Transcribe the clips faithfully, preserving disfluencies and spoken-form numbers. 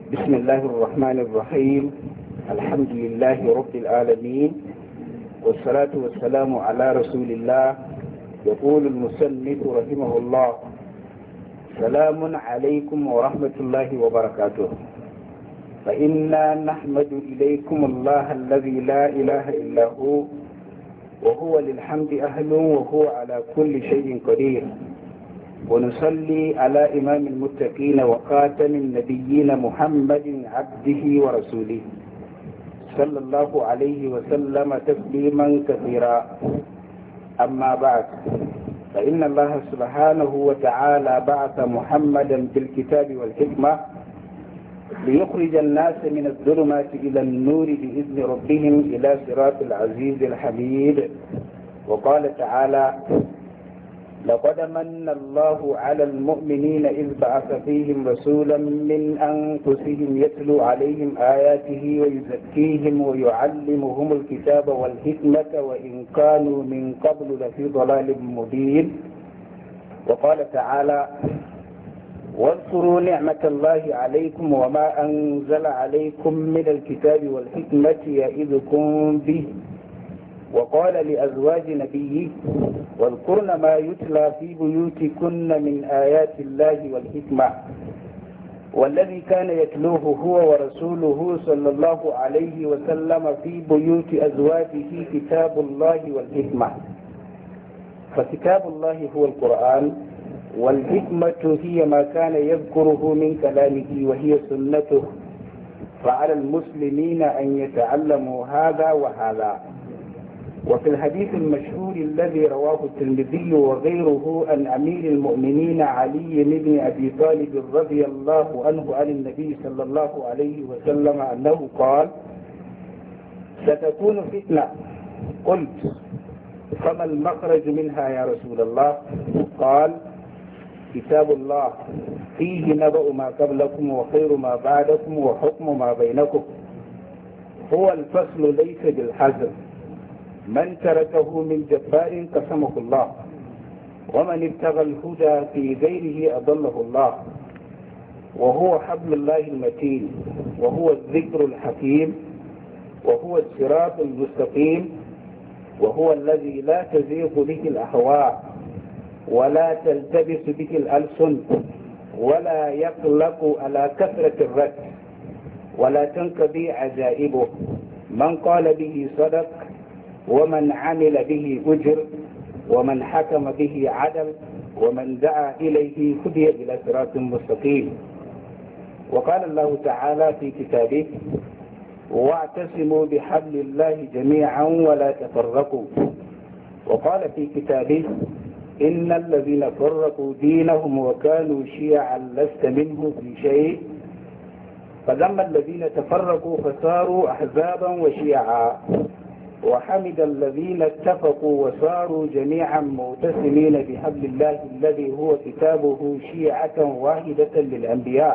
بسم الله الرحمن الرحيم. الحمد لله رب العالمين، والصلاة والسلام على رسول الله. يقول المصنف رحمه الله: سلام عليكم ورحمة الله وبركاته. فإنا نحمد إليكم الله الذي لا إله إلا هو، وهو للحمد أهل، وهو على كل شيء قدير. ونصلي على إمام المتقين وخاتم النبيين محمد عبده ورسوله صلى الله عليه وسلم تسليما كثيرا. أما بعد، فإن الله سبحانه وتعالى بعث محمدا بالكتاب والحكمة ليخرج الناس من الظلمات إلى النور بإذن ربهم إلى صراط العزيز الحميد. وقال تعالى: لقد من الله على المؤمنين إذ بعث فيهم رسولا من أنفسهم يتلو عليهم آياته ويزكيهم ويعلمهم الكتاب والحكمة وإن كانوا من قبل لفي ضلال مبين. وقال تعالى: واذكروا نعمة الله عليكم وما أنزل عليكم من الكتاب والحكمة يعظكم به. وقال لأزواج نبيه: واذكرن ما يتلى في بيوتكن من آيات الله والحكمة. والذي كان يتلوه هو ورسوله صلى الله عليه وسلم في بيوت أزواجه كتاب الله والحكمة. فكتاب الله هو القرآن، والحكمة هي ما كان يذكره من كلامه وهي سنته. فعلى المسلمين أن يتعلموا هذا وهذا. وفي الحديث المشهور الذي رواه الترمذي وغيره عن أمير المؤمنين علي بن أبي طالب رضي الله عنه عن النبي صلى الله عليه وسلم أنه قال: ستكون فتنة. قلت: فما المخرج منها يا رسول الله؟ قال: كتاب الله فيه نبأ ما قبلكم وخير ما بعدكم وحكم ما بينكم. هو الفصل ليس بالحزر. من تركه من جبار قسمه الله، ومن ابتغى الهدى في غيره أضله الله. وهو حبل الله المتين، وهو الذكر الحكيم، وهو الصراط المستقيم، وهو الذي لا تزيغ به الأهواء ولا تلتبس به الألسن ولا يقلق على كثرة الرد ولا تنقضي عجائبه. من قال به صدق، ومن عمل به أجر، ومن حكم به عدل، ومن دعا إليه هدي إلى صراط مستقيم. وقال الله تعالى في كتابه: واعتصموا بحبل الله جميعا ولا تفرقوا. وقال في كتابه: إن الذين فرقوا دينهم وكانوا شيعا لست منهم في شيء. فذم الذين تفرقوا فصاروا أحزابا وشيعا، وحمد الذين اتفقوا وصاروا جميعا معتصمين بحبل الله الذي هو كتابه شيعة واحدة للأنبياء.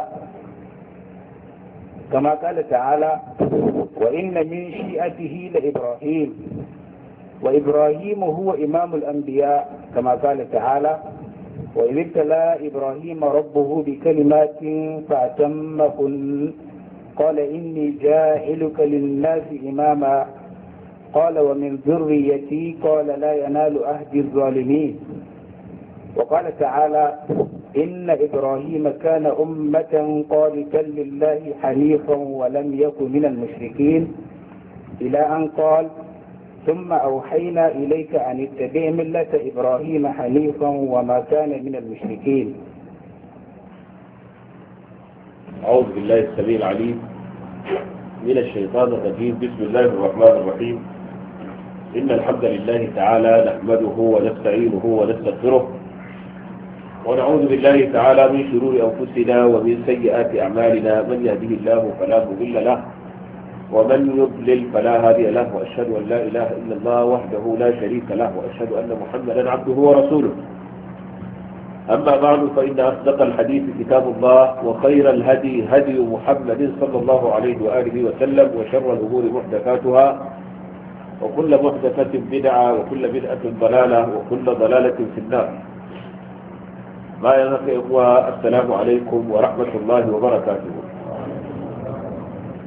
كما قال تعالى: وإن من شيعته لإبراهيم، وإبراهيم هو إمام الأنبياء. كما قال تعالى: وإذ ابتلى إبراهيم ربه بكلمات فأتمهن قال إني جاعلك للناس إماما قال ومن ذريتي قال لا ينال عهد الظالمين. وقال تعالى: إن إبراهيم كان أمة قانتا لله حنيفا ولم يكن من المشركين، إلى أن قال: ثم أوحينا إليك أن اتبع ملة إبراهيم حنيفا وما كان من المشركين. أعوذ بالله السميع العليم من الشيطان الرجيم. بسم الله الرحمن الرحيم. إن الحمد لله تعالى نحمده ونستعينه ونستغفره، ونعوذ بالله تعالى من شرور أنفسنا ومن سيئات أعمالنا. من يهده الله فلا مضل له، ومن يضلل فلا هادي له. وأشهد أن لا إله إلا الله وحده لا شريك له، وأشهد أن محمدا عبده ورسوله. أما بعد، فإن أصدق الحديث كتاب الله، وخير الهدي هدي محمد صلى الله عليه وآله وسلم، وشر الأمور محدثاتها، وكل محدثة بدعة، وكل بدعة ضلالة، وكل ضلالة في النار. ما ينفع إخوة، السلام عليكم ورحمة الله وبركاته.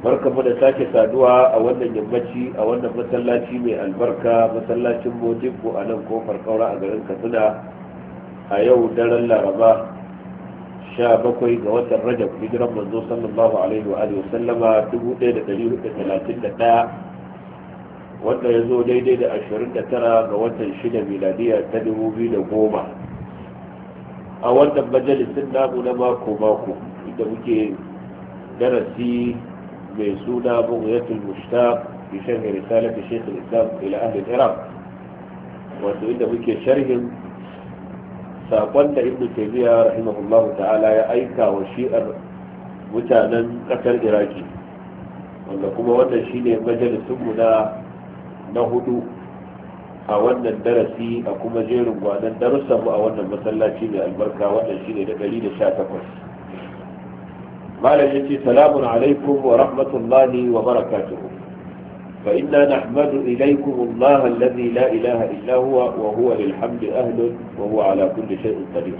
barka mu da sake saduwa a wannan yammaci a wannan masallaci mai albarka, masallacin Modibbo a nan kofar Kaura a garin Katsina a yau daren Laraba sha bakwai ga watan Rajab, hijiran manzo sallallahu alaihi wa alihi wasallama dubu ɗaya da ɗari hudu da talatin da ɗaya, wanda ya zo daidai da ashirin da tara ga watan shida miladiya ta dubu biyu da goma. A wannan majalisin namu na mako mako inda muke darasi mai suna bughyatul mushtaq fi sharh risalat shaykh al-islam ila ahli al-iraq, wato inda muke sharhin sakon da ibnu taymiya rahimahullahu ta'ala ya aika wa shi'ar mutanen kasar iraki, wanda kuma wannan shine majalisin mu na na hudu a wannan darasi a kuma jerin gwanan darussan mu a wannan masallaci mai albarka, wannan shine da ɗari da sha takwas. malam yace salamun alaikum wa rahmatullahi wa barakatuhu fa inna nahmadu ilaykum Allah alladhi la ilaha illa huwa wa huwa lil hamdi ahlun wa huwa ala kulli shay'in qadir.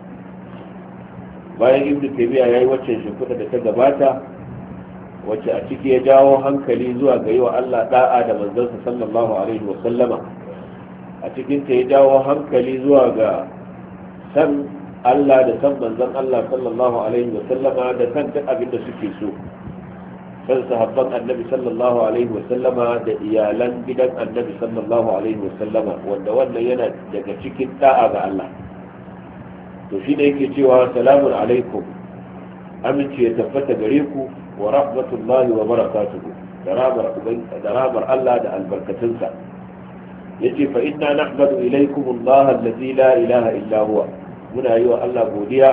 bayan ibnu taymiya yayi wacce shimfiɗa da ta gabata, wacce a ciki ya jawo hankali zuwa ga yi wa Allah da'a da manzansa sallallahu alaihi wa sallama, a cikin ta ya jawo hankali zuwa ga san Allah da san manzon Allah sallallahu alaihi wa sallama da san duk abin da suke so, san sahabban annabi sallallahu alaihi wa sallama da iyalan gidan annabi sallallahu alaihi wa sallama, wanda wannan yana daga cikin da'a ga Allah. to shi ne yake cewa salamun alaikum, aminci ya tabbata gare ku, wa rahmatullahi wa barakatuhu, da ramar Allah da albarkatunsa. yace fa inna nahmadu ilaykum Allah allazi la ilaha illa huwa, muna yi wa Allah godiya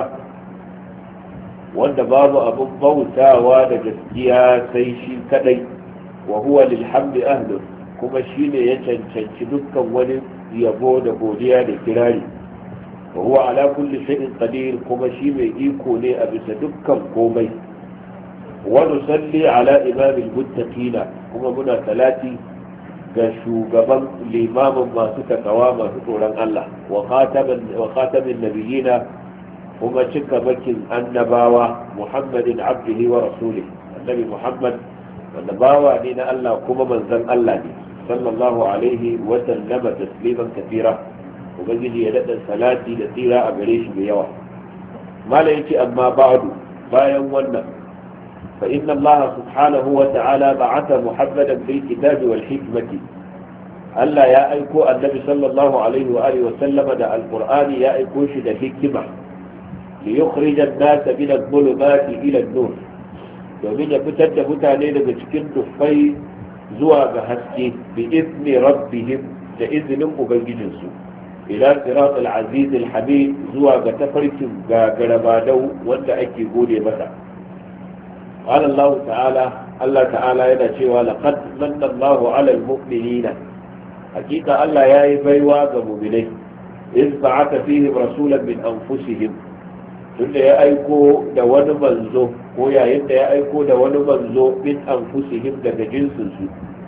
wanda babu abun bautawa da gaskiya sai shi kadai, wa huwa lil hamdi ahlun, kuma shine ya cancanci dukkan wani yabo da godiya da kirari, wa huwa ala kulli shay'in qadir, kuma shi mai iko ne a bisa dukkan komai. wa nusalli ala imamil muttaqina, kuma muna salati ga shugaban limamin masu takawa masu tsoron Allah, wa khatamin nabiyina, kuma cika bakin annabawa, Muhammadin abdihi wa rasulih, annabi Muhammad wanda bawa ne na Allah kuma manzon Allah ne, sallallahu alaihi wa sallama tasliman kathira, ubangiji ya daɗa salati da tsira a gare shi mai yawa. mala yake amma ba'du, bayan wannan فإن الله سبحانه وتعالى بعث محمدا بالكتاب والحكمة. ألا يا أيكو النبي صلى الله عليه وآله وسلم دع القرآن يا أيكو شد حكمة ليخرج الناس من الظلمات إلى النور، ومن يفتد متانين بسكن دفاي زوى بهسكي بإذن ربهم لإذن أبنجنس إلى صراط العزيز الحميد زوى بتفرك غربادو وانت أكي قولي مثلا. قال الله تعالى الله تعالى yana cewa laqad manna Allahu 'alal mu'minina, hakika Allah yayi baiwa ga mu'minai, iz ba'atha fihim rasulan min anfusihim, tunda ya aiko da wani manzo ko yayin da ya aiko da wani manzo min anfusihim daga jinsin su,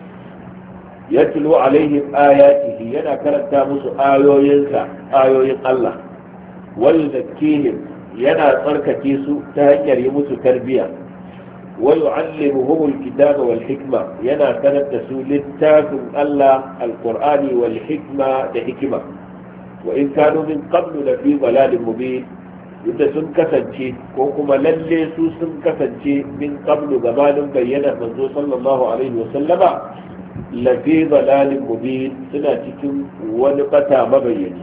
yatlu alaihim ayatihi, yana karanta musu ayoyinsa ayoyin Allah, wa yuzakkihim, yana tsarkake su ta hanyar yi musu tarbiyya, ويعلمهم الكتاب والحكمة، ينا كانت تسول التاكم الله القرآن والحكمة لحكمة، وإن كانوا من قبل لفي ضلال مبين، إذا سن كسنشي وكما للي سن كسنشي من قبل زمان بينا منذ صلى الله عليه وسلم لفي ضلال مبين، سناتكم ونقتا مبيني.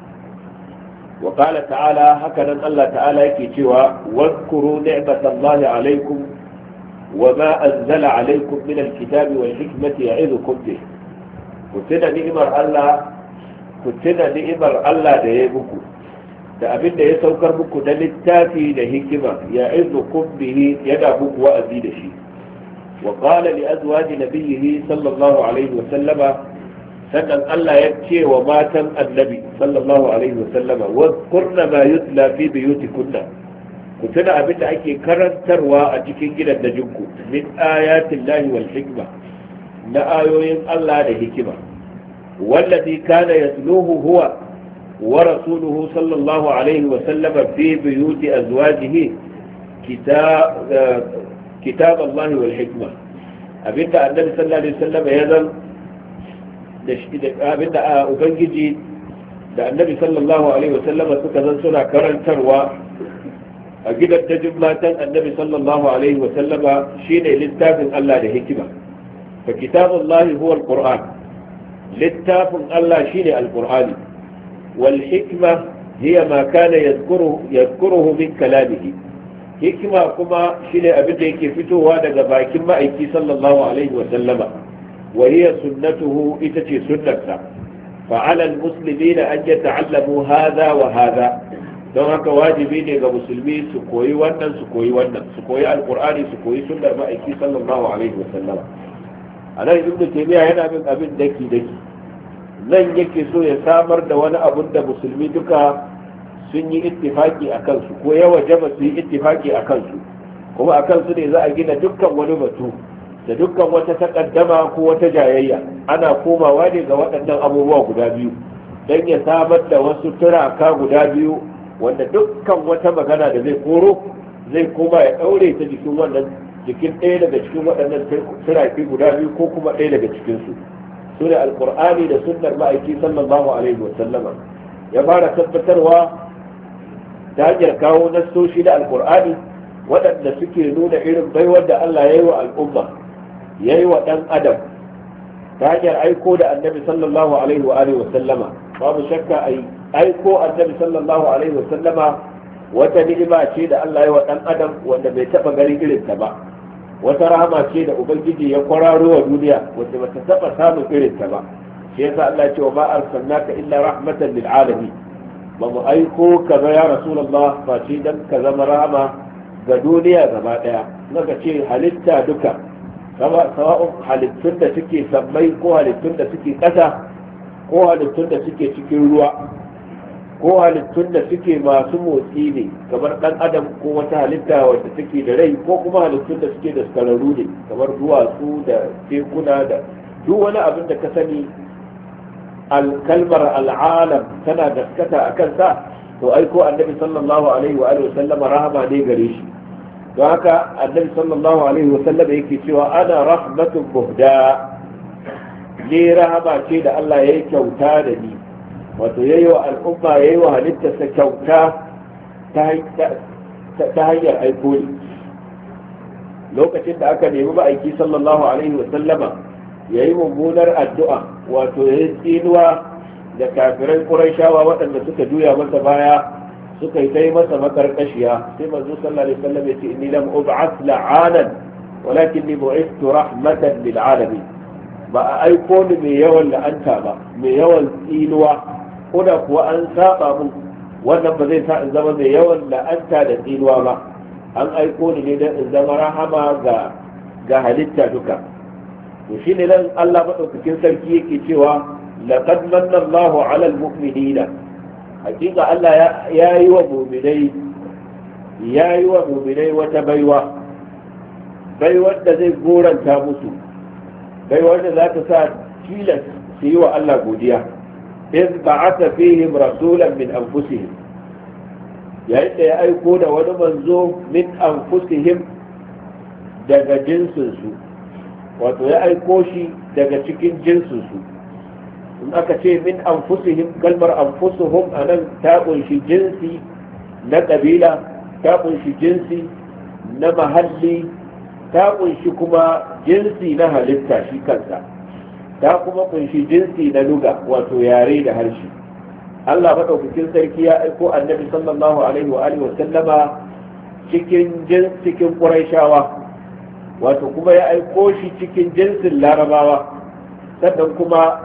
وقال تعالى هكذا الله تعالى يكي واذكروا نعمة الله عليكم وما أنزل عليكم من الكتاب والحكمة يعظكم به. كنتنا نئمر الله كنتنا نئمر الله ديبكم da abin da ya saukar muku na littafi da hikima ya izukum bihi, yana muku wa'azi da shi. wa qala li azwaji nabiyhi sallallahu alaihi wa sallama, sannan Allah ya ce wa matan annabi sallallahu alaihi wa sallama, wa qurna ma yutla fi buyutikunna, ku tuna abin da ake karantarwa a cikin gidan da jinku min ayatin lahi wal hikma, na ayoyin Allah da hikima. wallazi kana yatluhu huwa wa rasuluhu sallallahu alaihi wa sallam fi buyuti azwajihi kitab kitab Allah wal hikma abinda annabi sallallahu alaihi wasallam ya zan da shi da abinda ubangiji da annabi sallallahu alaihi wasallam suka zan suna karantarwa a gidan dajin matan annabi sallallahu alaihi wasallam shine littafin Allah da hikima fa kitabullahi huwa alquran littafin Allah shine alqurani wal hikma hiya ma kana yadhkuru yadhkuruhu min kalamihi hikima kuma shine abin da yake fitowa daga bakin ma'aiki sallallahu alaihi wasallama wa hiya sunnatuhu ita ce sunnarsa فعلى المسلمين أن يتعلموا هذا وهذا don haka wajibi ne ga musulmi su koyi wannan su koyi wannan su koyi alkur'ani su koyi sunnar ma'aiki sallallahu alaihi wasallam a nan ibnu taymiya yana bin abin daki daki nan yake so ya samar da wani abun da musulmi duka sun yi ittifaki a kansu ko ya wajaba su yi ittifaki a kansu kuma a kansu ne za a gina dukkan wani batu da dukkan wata takaddama ko wata jayayya ana komawa ne ga waɗannan abubuwa guda biyu don ya samar da wasu turaka guda biyu wanda dukkan wata magana da zai koro zai koma ya ɗaure ta jikin wannan jikin ɗaya daga cikin waɗannan turaki guda biyu ko kuma ɗaya daga cikinsu su ne alƙur'ani da sunnar ma'aiki sallallahu alaihi wa sallama ya fara tabbatarwa ta hanyar kawo nassoshi da alƙur'ani waɗanda suke nuna irin baiwar da Allah ya yi wa al'umma ya yi wa ɗan adam ta hanyar aiko da annabi sallallahu alaihi wa alihi wa sallama babu shakka ai aiko annabi sallallahu alaihi wa sallama wata ni'ima ce da Allah ya wa ɗan adam wanda bai taɓa ganin irin ta ba wata rahama ce da ubangiji ya kwararo wa duniya wanda bata taɓa samun irin ta ba shi yasa Allah ya ce wa ma arsalnaka illa rahmatan lil alamin ba mu aiko ka ba ya rasulullah fa shi dan ka zama rahama ga duniya gaba daya naka ce halitta duka sawa'un halittun da suke sammai ko halittun da suke ƙasa ko halittun da suke cikin ruwa ko halittun da suke masu motsi ne kamar ɗan adam ko wata halitta wadda take da rai ko kuma halittun da suke da skararru ne kamar duwatsu da tekuna da duk wani abin da ka sani kalmar al'alam tana gaskata a kansa to aiko annabi sallallahu alaihi wa sallama rahama ne gare shi don haka annabi sallallahu alaihi wasallam yake cewa ana rahmatun muhda ni rahama ce da Allah ya yi kyauta da ni wato yayi wa al'umma yayi wa halittarsa kyauta ta hanyar aiko ni lokacin da aka nemi ma'aiki sallallahu alaihi wasallama ya yi mummunar addu'a wato ya yi tsinuwa da kafirai ƙurayshawa waɗanda suka juya masa baya suka yi kai masa makarkashiya sai manzo sallallahu alaihi wasallam yace inni lam ub'ath la'anan walakinni bu'ithtu rahmatan lil alamin ba a aiko ni mai yawan la'anta ba mai yawan tsinuwa ko da kuwa an saba mun wannan ba zai sa in zama mai yawan la'anta da tsinuwa ba an aiko ni ne don in zama rahama ga ga halitta duka to shine dan Allah madaukakin sarki yake cewa laqad manna Allahu 'alal mu'minina hakika Allah ya yi wa muminai ya yi wa muminai wata baiwa baiwar da zai goranta musu baiwar da za ta sa tilas su yi wa Allah godiya iz ba'atha fihim rasulan min anfusihim yayin da ya aiko da wani manzo min anfusihim daga jinsinsu wato ya aiko shi daga cikin jinsinsu in aka ce min anfusihim kalmar anfusuhum anan ta kunshi jinsi na kabila ta kunshi jinsi na mahalli ta kunshi kuma jinsi na halitta shi kansa ta kuma kunshi jinsi na luga wato yare da harshe Allah madaukakin sarki ya aiko annabi sallallahu alaihi wa alihi wa sallama cikin jins cikin quraishawa wato kuma ya aiko shi cikin jinsin larabawa sannan kuma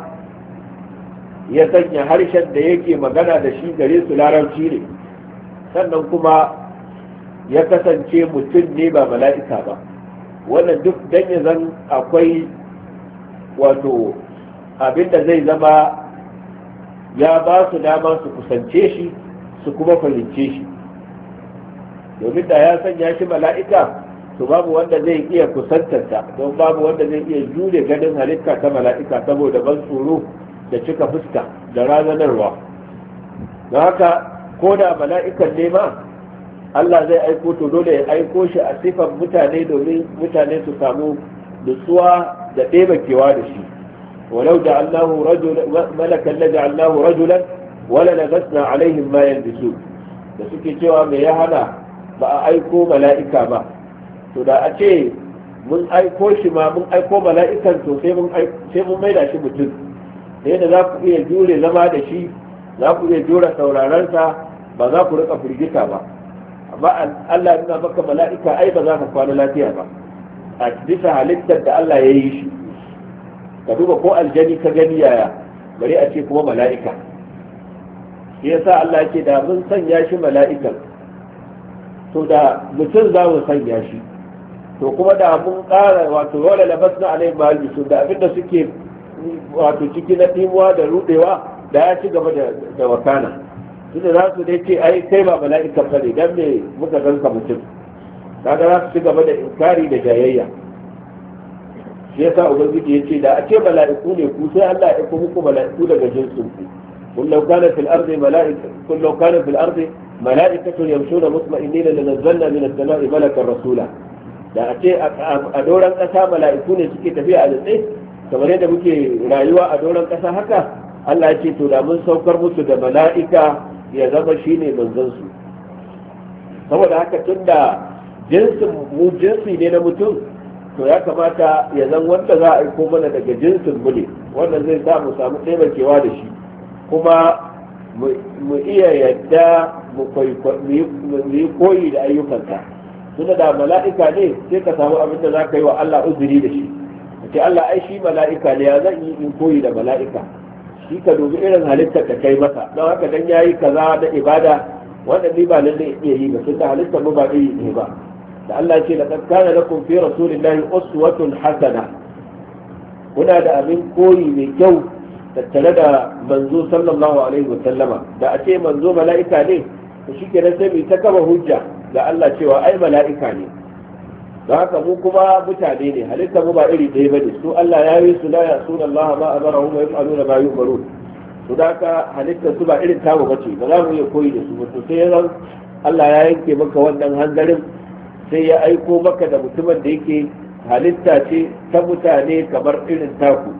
ya sanya harshen da yake magana da shi gare su larabci ne sannan kuma ya kasance mutum ne ba mala'ika ba wannan duk dan ya zan akwai wato abinda zai zama ya ba su dama su kusance shi su kuma fahimce shi domin da ya sanya shi mala'ika to babu wanda zai iya kusantarsa don babu wanda zai iya jure ganin halitta ta mala'ika saboda ban tsoro da cika fuska da razanarwa don haka ko da mala'ikan ne ma Allah zai aiko to dole ya aiko shi a sifar mutane domin mutane su samu nutsuwa da ɗebakewa da shi walau ja'alnahu rajulan malakan la ja'alnahu rajulan wala labasna alaihim ma yalbisun da suke cewa me ya hana ba a aiko mala'ika ba to da a ce mun aiko shi ma mun aiko mala'ikan to sai mun sai mun maida shi mutum sai da za ku iya jure zama da shi za ku iya jure sauraron sa ba za ku rika firgita ba amma Allah yana maka mala'ika ai ba za ka kwana lafiya ba a bisa halittar da Allah ya yi shi ka duba ko aljani ka gani yaya bari a ce kuma mala'ika shi yasa Allah yake da mun sanya shi mala'ikan to da mutum za mu sanya shi to kuma da mun ƙara wato wala labasna alai malbisu da abinda suke wato ciki na dimuwa da rudewa da ya ci gaba da wakana tunda za su dai ce ai kai ba mala'ikan bane dan me muka ganka mutum kaga za su ci gaba da inkari da jayayya shi yasa ubangiji ya ce da a ce mala'iku ne ku sai Allah ya aiko muku mala'iku daga jinsin ku kun law kana fil ardi mala'ika kun law kana fil ardi mala'ikatun yamshuna mutma'innina lanazzalna min as-sama'i malakan rasula da a ce a doran kasa mala'iku ne suke tafiya a tsaye kamar yadda muke rayuwa a doran kasa haka Allah ya ce to da mun saukar musu da mala'ika ya zama shine manzon su saboda haka tunda jinsin mu jinsi ne na mutum to ya kamata ya zan wanda za a aiko mana daga jinsin mu ne wannan zai sa mu samu taimakewa da shi kuma mu iya yadda mu yi koyi da ayyukansa tunda da mala'ika ne sai ka samu abin da za ka yi wa Allah uzuri da shi ce Allah ai shi mala'ika ne ya zan yi in koyi da mala'ika shi ka dubi irin halittar da kai masa don haka dan yayi kaza da ibada wanda ni ba lalle iya yi ba tunda halittar mu ba iri ne ba da Allah ce laqad kana lakum fi rasulillahi uswatun hasana kuna da abin koyi mai kyau tattare da manzo sallallahu alaihi wa sallama da a ce manzo mala'ika ne to shikenan sai mu ta kama hujja da Allah cewa ai mala'ika ne don haka mu kuma mutane ne halitta mu ba iri ɗaya bane su Allah ya yi su la yasuna Allah ma amarahu wa yaf'aluna ma yu'marun su da haka halitta su ba irin tamu bace ba za mu iya koyi da su ba to sai ran Allah ya yanke maka wannan hanzarin sai ya aiko maka da mutumin da yake halitta ce ta mutane kamar irin taku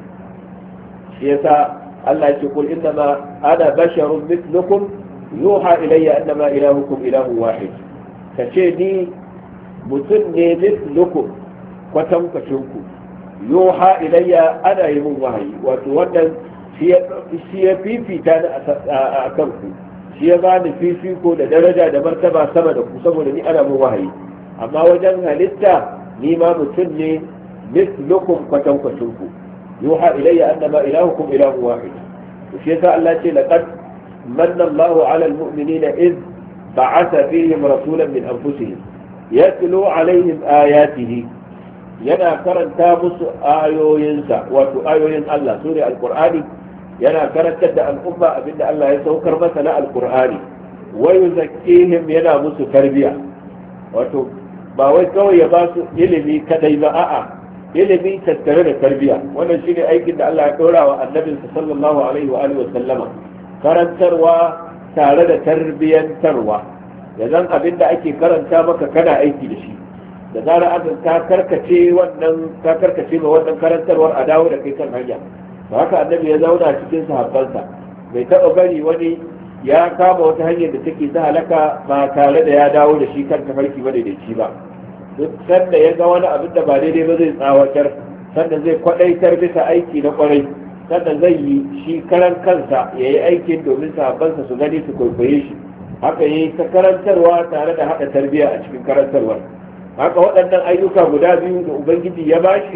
shi yasa Allah ya ce kul innama ana basharun mithlukum yuha ilayya annama ilahukum ilahun wahid kace ni mutum ne mithlukum kwatankwacin ku yuha ilayya ana yi mun wahayi wato wannan shi ya fifita ni a kan ku shi ya bani fifiko da daraja da martaba sama da ku saboda ni ana mun wahayi amma wajen halitta ni ma mutum ne mithlukum kwatankwacin ku yuha ilayya annama ilahukum ilahun wahid shi yasa Allah ce laqad manna Allahu 'ala al-mu'minina id ba'atha fihim rasulan min anfusihim yatlu 'alayhim ayatihi yana karanta musu ayoyinsa wato ayoyin Allah sune al-Qur'ani yana karantar da al'umma abinda Allah ya saukar masa na al-Qur'ani wa yuzakkihim yana musu tarbiya wato ba wai kawai ya ba su ilimi kadai ba a'a ilimi tattare da tarbiya wannan shine aikin da Allah ya dora wa annabinsa sallallahu alaihi wa alihi wa sallama karantarwa tare da tarbiyantarwa yanzu abin da ake karanta maka kana aiki da shi da zarar an ka karkace wannan ka karkace ma wannan karantarwar a dawo da kai kan hanya to haka annabi ya zauna cikin sahabbansa bai taɓa bari wani ya kama wata hanyar da take ta halaka ba tare da ya dawo da shi kan tafarki ba da shi ba duk sanda ya ga wani abin da ba daidai ba zai tsawatar sannan zai kwadaitar bisa aiki na kwarai sannan zai yi shi karan kansa ya yi aikin domin sahabbansa su gani su kwaikwaye shi haka yi ta karantarwa tare da haɗa tarbiyya a cikin karantarwar haka waɗannan ayyuka guda biyu da ubangiji ya bashi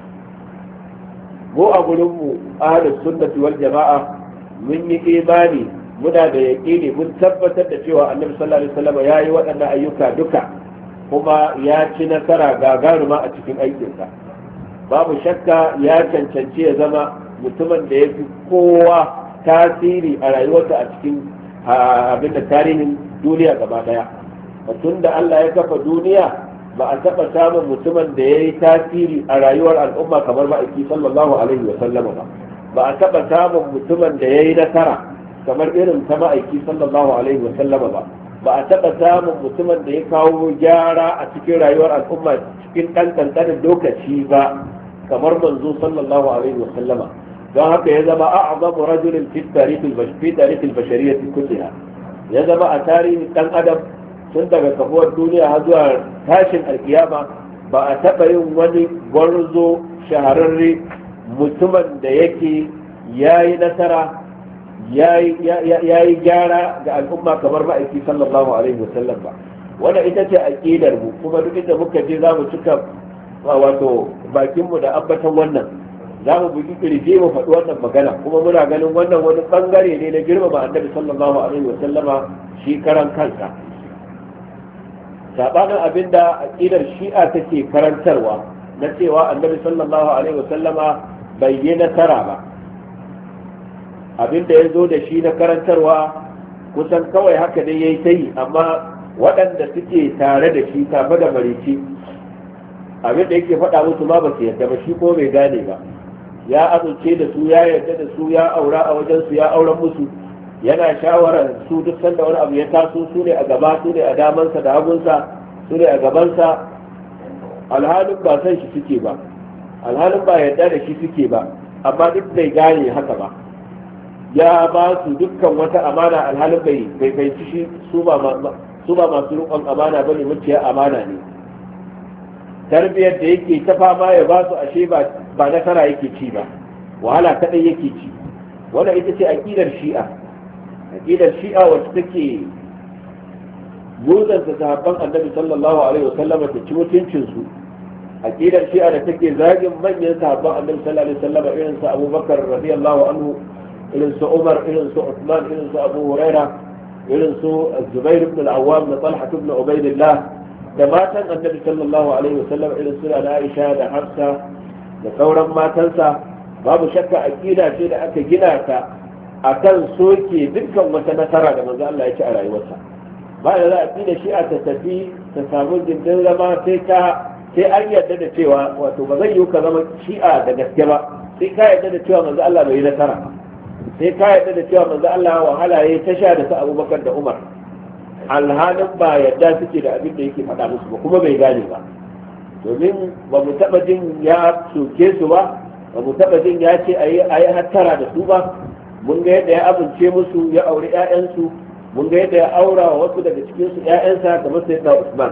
mu a gurinmu ahlus sunnati wal jama'a mun yi imani muna da yaƙini mun tabbatar da cewa annabi sallallahu alaihi wasallam ya yi waɗannan ayyuka duka kuma ya ci nasara gagaruma a cikin aikinsa babu shakka ya cancanci ya zama mutumin da ya fi kowa tasiri a rayuwarsa a cikin abin da tarihin duniya gaba daya tun da Allah ya kafa duniya ba a taɓa samun mutumin da ya yi tasiri a rayuwar al'umma kamar ma'aiki sallallahu alaihi wa sallama ba ba a taɓa samun mutumin da ya yi nasara kamar irin ta ma'aiki sallallahu alaihi wa sallama ba ba a taɓa samun mutumin da ya kawo gyara a cikin rayuwar al'umma cikin ɗan ƙanƙanin lokaci ba kamar manzo sallallahu alaihi wa sallama. don haka ya zama a'zamu rajulin fi tarihin bashariyyah kulliha, ya zama a tarihin ɗan adam tun daga kafuwar duniya har zuwa tashin alkiyama ba a taɓa yin wani gwarzo shahararre mutumin da yake ya yi nasara ya yi gyara ga al'umma kamar ma'aiki sallallahu alaihi wasallam ba. wannan ita ce aƙidar mu, kuma duk inda muka je za mu cika wato bakinmu da ambatan wannan, za mu bugi kirje mu faɗi wannan magana, kuma muna ganin wannan wani bangare ne na girmama annabi sallallahu alaihi wasallama shi karan kansa. sabanin abinda aqidar shi'a take karantarwa na cewa annabi sallallahu alaihi wasallama bai yi nasara ba, abinda ya zo da shi na karantarwa kusan kawai haka dai yayi ta yi, amma waɗanda suke tare da shi tafe da marici abinda yake faɗa musu ma ba su yarda ba, shi ko bai gane ba. ya amince da su, ya yarda da su, ya aura a wajen su, ya auren musu, yana shawarar su duk sanda wani abu ya taso su ne a gaba, su ne a damansa da hagunsa, su ne a gabansa. alhalin ba san shi suke ba, alhalin ba yarda da shi suke ba, amma duk bai gane haka ba. ya ba su dukkan wata amana, alhalin bai bai fahimci shi su ba su ba masu riƙon amana bane, mutiya amana ne. tarbiyyar da yake ta fama ya ba su ashe ba ba nasara yake ci ba, wahala kadai yake ci. wannan ita ce aqidar shi'a, aqidar shi'a wacce take gozanta sahabban annabi sallallahu alaihi wasallam ta ci mutuncin su. aqidar shi'a da take zagin manyan sahabban annabi sallallahu alaihi wasallam irin su Abubakar radiyallahu anhu, irin su Umar, irin su Uthman, irin su Abu Huraira, irin su Zubair ibn al-Awwam da Talha ibn Ubaydillah, da matan annabi sallallahu alaihi wasallam irin su Aisha da Hafsa da sauran matansa. babu shakka aqida ce da aka gina ta akan soke dukkan wata nasara da manzo Allah ya ci a rayuwarsa. ba da za a aqida shi a ta tafi ta samu gindin zama sai ka sai an yarda da cewa wato ba zai yi ka zama shi'a da gaske ba sai ka yarda da cewa manzo Allah bai yi nasara, sai ka yarda da cewa manzo Allah wahala yayi ta sha da su Abubakar da Umar, alhalin ba yadda suke da abin da yake faɗa musu ba, kuma bai gane ba. domin ba mu taɓa jin ya soke su ba, ba mu taɓa jin ya ce a yi hattara da su ba. mun ga yadda ya amince musu, ya auri 'ya'yansu, mun ga yadda ya aura wa wasu daga cikinsu 'ya'yansa kamar sayyidina Usman.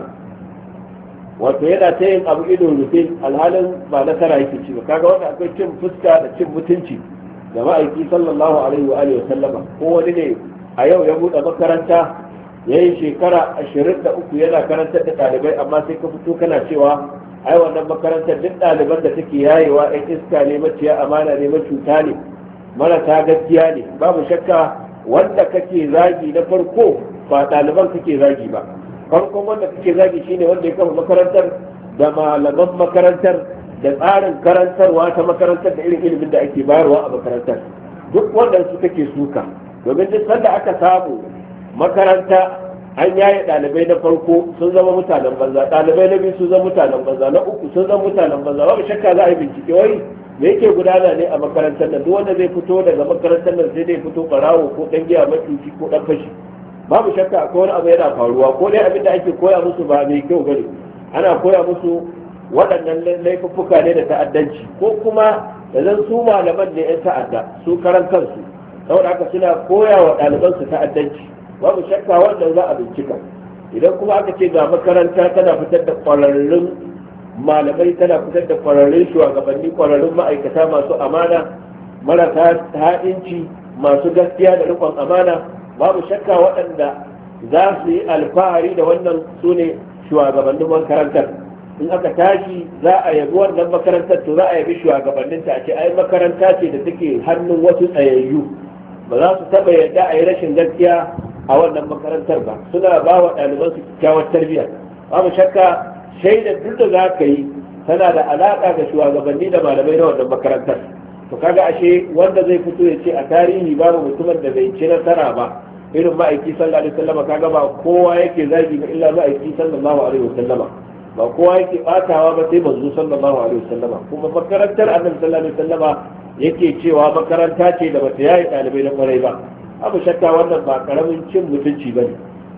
wato yana ta yin abu ido rufe, alhalin ba nasara yake ci ba. kaga wanda akwai cin fuska da cin mutunci da ma'aiki sallallahu alaihi wa alihi wa sallama. ko wani ne a yau ya buɗe makaranta ya yi shekara ashirin da uku yana karantar da ɗalibai, amma sai ka fito kana cewa ai wannan makarantar duk ɗaliban da take yayewa ɗan iska ne, maciya amana ne, macuta ne, marasa gaskiya ne. babu shakka wanda kake zagi na farko ba ɗaliban kake zagi ba, farkon wanda kake zagi shine wanda ya kama makarantar da malaman makarantar da tsarin karantarwa ta makarantar da irin ilimin da ake bayarwa a makarantar. duk wannan su kake suka, domin duk sanda aka samu makaranta an yaye ɗalibai na farko sun zama mutanen banza, ɗalibai na biyu sun zama mutanen banza, na uku sun zama mutanen banza, babu shakka za a yi bincike wai me yake gudana ne a makarantar nan. duk wanda zai fito daga makarantar nan sai dai fito barawo ko dan giya matuci ko dan fashi. babu shakka akwai wani abu yana faruwa, ko dai abin da ake koya musu ba mai kyau bane, ana koya musu waɗannan laifuffuka ne da ta'addanci, ko kuma da zan su malaman ne 'yan ta'adda su karan kansu, saboda haka suna koya wa ɗalibansu ta'addanci. babu shakka wannan za a bincika. idan kuma aka ce ga makaranta tana fitar da kwararrun malamai, tana fitar da kwararrun shugabanni, kwararrun ma'aikata masu amana, marasa ha'inci, masu gaskiya da rikon amana, babu shakka waɗanda za su yi alfahari da wannan su ne shugabannin makarantar. in aka tashi za a yabi wannan makarantar, to za a yabi shugabanninta a ce ai makaranta ce da take hannun wasu tsayayyu, ba za su taɓa yadda a yi rashin gaskiya a wannan makarantar ba, suna ba wa ɗaliban su kyakkyawar tarbiyya. babu shakka shaidar duk da za ka yi tana da alaƙa ga shugabanni da malamai na wannan makarantar. to kaga ashe wanda zai fito ya ce a tarihi babu mutumin da bai ci nasara ba irin ma'aiki sallallahu alaihi wasallam, kaga ba kowa yake zagi ba illa ma'aiki sallallahu alaihi wasallam, ba kowa yake batawa ba sai manzo sallallahu alaihi wasallam. kuma makarantar annabi sallallahu alaihi wasallam yake cewa makaranta ce da bata yayi ɗalibai na kwarai ba. abu shakka wannan ba karamin cin mutunci ba ne,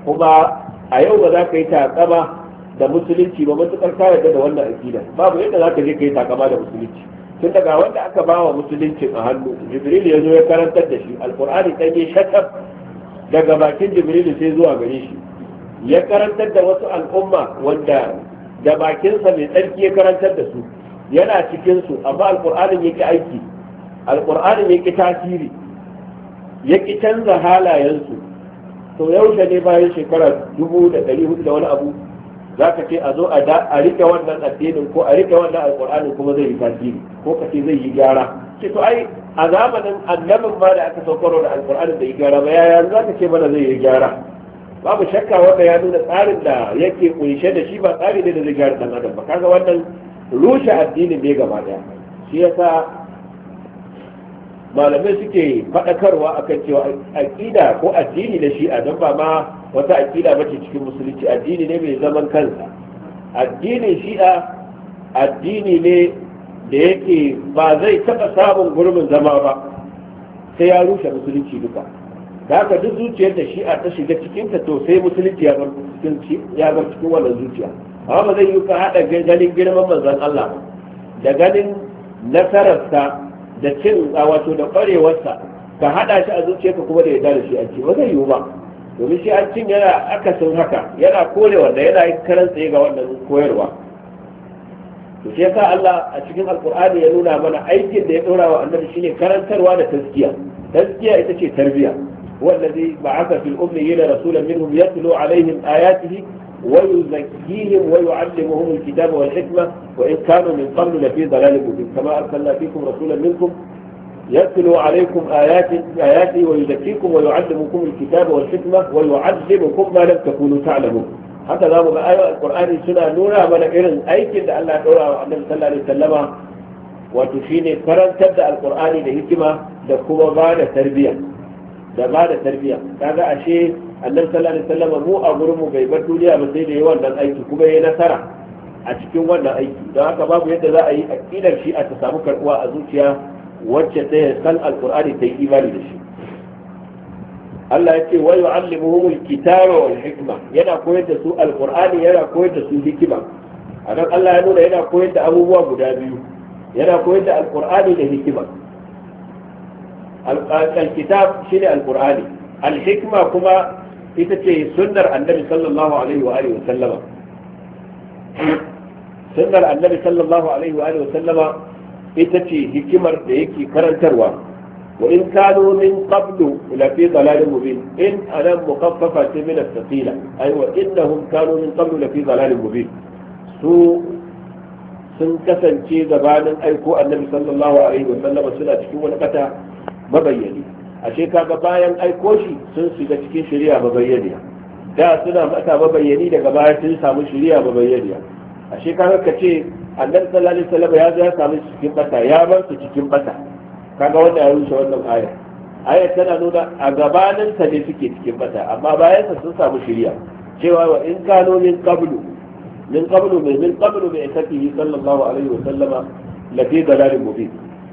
kuma a yau ba za ka yi takama da musulunci ba matuƙar ka yarda da wannan aqida babu yadda za ka je ka yi takama da musulunci tun daga wanda aka ba wa musulunci a hannu jibril ya zo ya karantar da shi alqur'ani dan yi shatab daga bakin jibril sai zuwa gare shi ya karantar da wasu al'umma wanda da bakinsa mai tsarki ya karantar da su yana cikin su amma alqur'anin yake aiki alqur'anin yake tasiri yake canza halayensu to yaushe ne bayan shekara dubu da ɗari hudu da wani abu za ka ce a zo a rike wannan addinin ko a rike wannan alƙur'anin kuma zai yi tasiri ko ka ce zai yi gyara ce to ai a zamanin annabin ma da aka saukar da alƙur'anin da yi gyara ba yaya za ka ce mana zai yi gyara babu shakka wanda ya nuna tsarin da yake kunshe da shi ba tsari ne da zai gyara dan adam ba kaga wannan rushe addinin ne gaba daya shi yasa malamai suke faɗakarwa akan cewa aƙida ko addini da shi'a don ba ma wata aƙida bace cikin musulunci addini ne mai zaman kansa addinin shi'a addini ne da yake ba zai taɓa samun gurbin zama ba sai ya rushe musulunci duka da haka duk zuciyar da shi'a ta shiga cikin ta to sai musulunci ya bar cikin ya bar cikin wannan zuciya amma ba zai yi ka haɗa ganin girman manzon Allah da ganin nasararsa da cin wato da kwarewarsa ka hada shi a zuciyarka kuma da yarda da shi an ce ba zai yiwu ba domin shi an cin yana akasin haka yana kore wanda yana yin karan tsaye ga wannan koyarwa to shi yasa Allah a cikin alkur'ani ya nuna mana aikin da ya dora wa annabi shine karantarwa da tazkiya tazkiya ita ce tarbiya wallazi ba'atha fil ummiyina rasulan minhum yatlu alaihim ayatihi ويزكيهم ويعلمهم الكتاب والحكمة وإن كانوا من قبل لفي ضلال مبين كما أرسلنا فيكم رسولا منكم يتلو عليكم آيات آياته ويزكيكم ويعلمكم الكتاب والحكمة ويعلمكم ما لم تكونوا تعلمون حتى ذا مبا آية القرآن سنة نورا من إرن أيكد أن لا تورا النبي صلى الله عليه وسلم وتشيني فرن تبدأ القرآن لهكمة لكما بعد تربية da ba da tarbiyya kaga ashe annabi sallallahu alaihi wasallam mu a gurin mu bai bar duniya ba sai da yi wannan aiki kuma yayi nasara a cikin wannan aiki don haka babu yadda za a yi aqidar shi a ta samu karbuwa a zuciya wacce ta san alqur'ani ta yi imani da shi Allah ya ce wa yu'allimuhumul kitaba wal hikma yana koyar da su alqur'ani yana koyar da su hikima anan Allah ya nuna yana koyar da abubuwa guda biyu yana koyar da alqur'ani da hikima الكتاب شيء القرآن الحكمة كما تتشي سنة النبي صلى الله عليه وآله وسلم سنة النبي صلى الله عليه وآله وسلم تتشي حكمة ليكي كرن تروى وإن كانوا من قبل لفي ضلال مبين إن أنا مخففة من الثقيلة أي أيوة وإنهم كانوا من قبل لفي ضلال مبين سوء sun kasance gabanin aiko annabi sallallahu alaihi wa sallam suna cikin wani kata mabayyani ashe kaga bayan aiko shi sun shiga cikin shari'a mabayyaniya da suna mata mabayyani daga baya sun samu shari'a mabayyaniya ashe kaga kace annabi sallallahu alaihi wasallam ya zo ya samu cikin bata ya bar su cikin bata kaga wanda ya rushe wannan aya aya tana nuna a gabanin sa ne suke cikin bata amma bayan sa sun samu shari'a cewa wa in kano min qablu min qablu min qablu bi isatihi sallallahu alaihi wasallam lafi dalalin mubin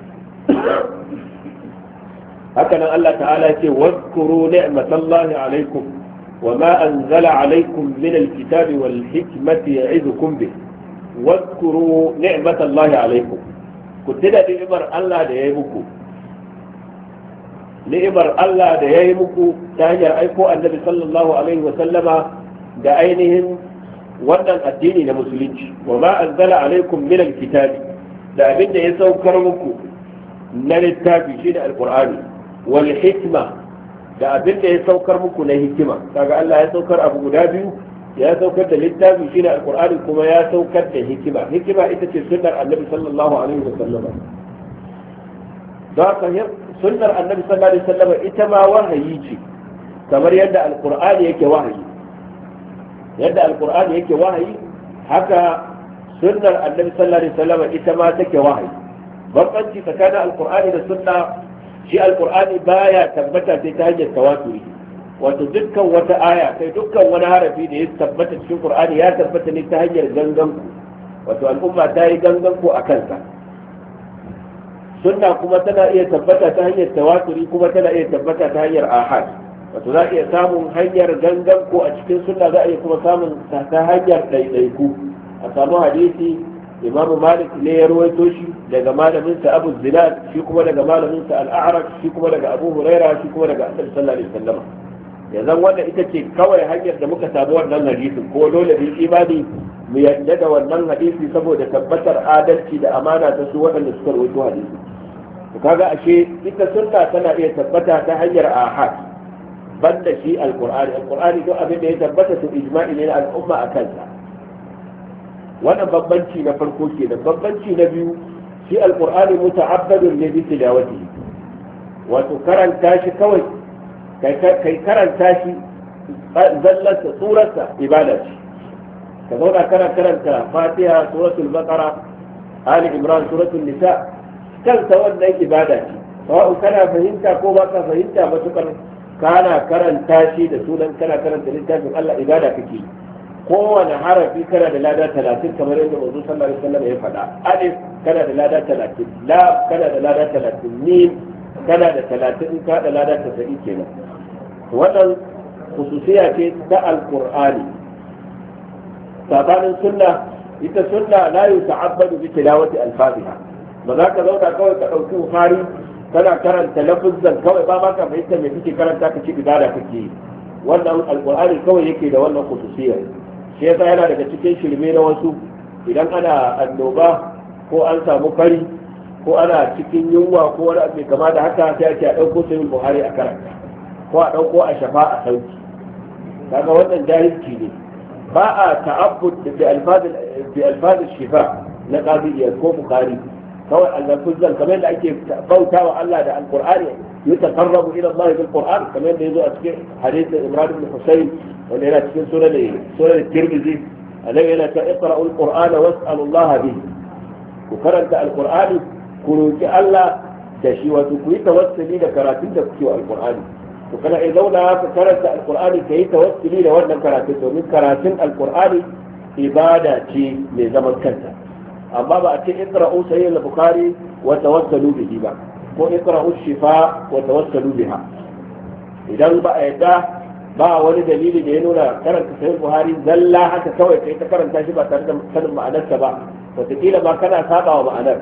هكذا الله تعالى واذكروا نعمة الله عليكم وما أنزل عليكم من الكتاب والحكمة يعظكم به واذكروا نعمة الله عليكم كنت دا نعمر الله دا يمكو نعمر الله دا يمكو تهجر أيكو النبي صلى الله عليه وسلم دا أينهم ودن الدين لمسلمين وما أنزل عليكم من الكتاب دا أبن يسو كرمكو من التابي شين القرآن والحكمة da abin da ya saukar muku na hikima kaga Allah ya saukar abu guda biyu ya saukar da littafi shine alqur'ani kuma ya saukar da hikima hikima ita ce sunnar annabi sallallahu alaihi wasallam da ka sunnar annabi sallallahu alaihi wasallam ita ma wahayi ce kamar yadda alqur'ani yake wahayi yadda alqur'ani yake wahayi haka sunnar annabi sallallahu alaihi wasallam ita ma take wahayi bambanci tsakanin alqur'ani da sunna shi alkur'ani baya tabbata sai ta hanyar tawaturi wato dukkan wata aya kai dukkan wani harafi da ya tabbata cikin qur'ani ya tabbata ne ta hanyar gangan ku wato al'umma ta yi gangan ku a kansa sunna kuma tana iya tabbata ta hanyar tawaturi kuma tana iya tabbata ta hanyar ahad wato za a iya samun hanyar gangan ko a cikin sunna za a iya kuma samun ta hanyar ɗaiɗaiku a samu hadisi imam malik ne ya rawaito shi daga malaminsa abu zinad shi kuma daga malaminsa al-a'raj shi kuma daga abu huraira shi kuma daga annabi sallallahu alaihi wasallam yanzu wannan ita ce kawai hanyar da muka samu wannan hadisin ko dole mu imani mu yadda da wannan hadisi saboda tabbatar adalci da amana ta su waɗanda suka rawaito hadisi to kaga ashe ita sunna tana iya tabbata ta hanyar ahad banda shi alqur'ani alqur'ani duk abin da ya tabbata to ijma'i ne na al'umma a kansa wannan bambanci na farko kenan bambanci na biyu shi alqur'ani muta'abbadun ne bi tilawatihi wato karanta shi kawai kai karanta shi zallarsa surarsa ibada ce ka zauna kana karanta fatiha suratul baqara ali imran suratul nisa kansa wannan ibada ce sawa'u kana fahimta ko ba ka fahimta matukar kana karanta shi da sunan kana karanta littafin Allah ibada kake kowane harafi kana da lada talatin kamar yadda manzo sallallahu alaihi wasallam ya faɗa alif kana da lada talatin lam kana da lada talatin mim kana da talatin in ka da lada tasa'in kenan wannan khususiya ce ta alqur'ani sabanin sunna ita sunna la yuta'abbadu bi tilawati alfaziha ba za ka zauna kawai ka dauki bukhari kana karanta lafuzzan kawai ba ma ka fahimta me kake karanta ka ci ibada kake wannan alqur'ani kawai yake da wannan khususiya shi yasa yana daga cikin shirme na wasu idan ana annoba ko an samu fari ko ana cikin yunwa ko wani abu kama da haka sai ake a ɗauko sahih buhari a karanta ko a ɗauko a shafa a sauki kaga wannan jahilci ne ba a ta'abbud bi alfaz bi alfaz shifa na qadiyya ko bukhari kawai al-lafzan kamar da ake bautawa Allah da alqur'ani yataqarrabu ila Allah bil qur'an kamar da yazo a cikin hadisin Imran ibn Husayn wanda yana cikin sunan sunan Tirmidhi alai yana ta iqra'u al-qur'ana was'alu Allah bihi ku karanta al-qur'ani ku roki Allah da shi wato ku yi tawassuli da karatun da kuke wa al-qur'ani to kana ai zauna ka karanta al-qur'ani ka yi tawassuli da wannan karatun domin karatun al-qur'ani ibada ce mai zaman kanta amma ba a ce iqra'u sahih al-bukhari wa tawassalu bihi ba ko iqra'u shifa wa tawassalu biha idan ba a yadda ba wani dalili da ya nuna karanta sahih buhari zalla haka kawai kai ta karanta shi ba tare da sanin ma'anarsa ba wataƙila ba kana saba wa ma'anar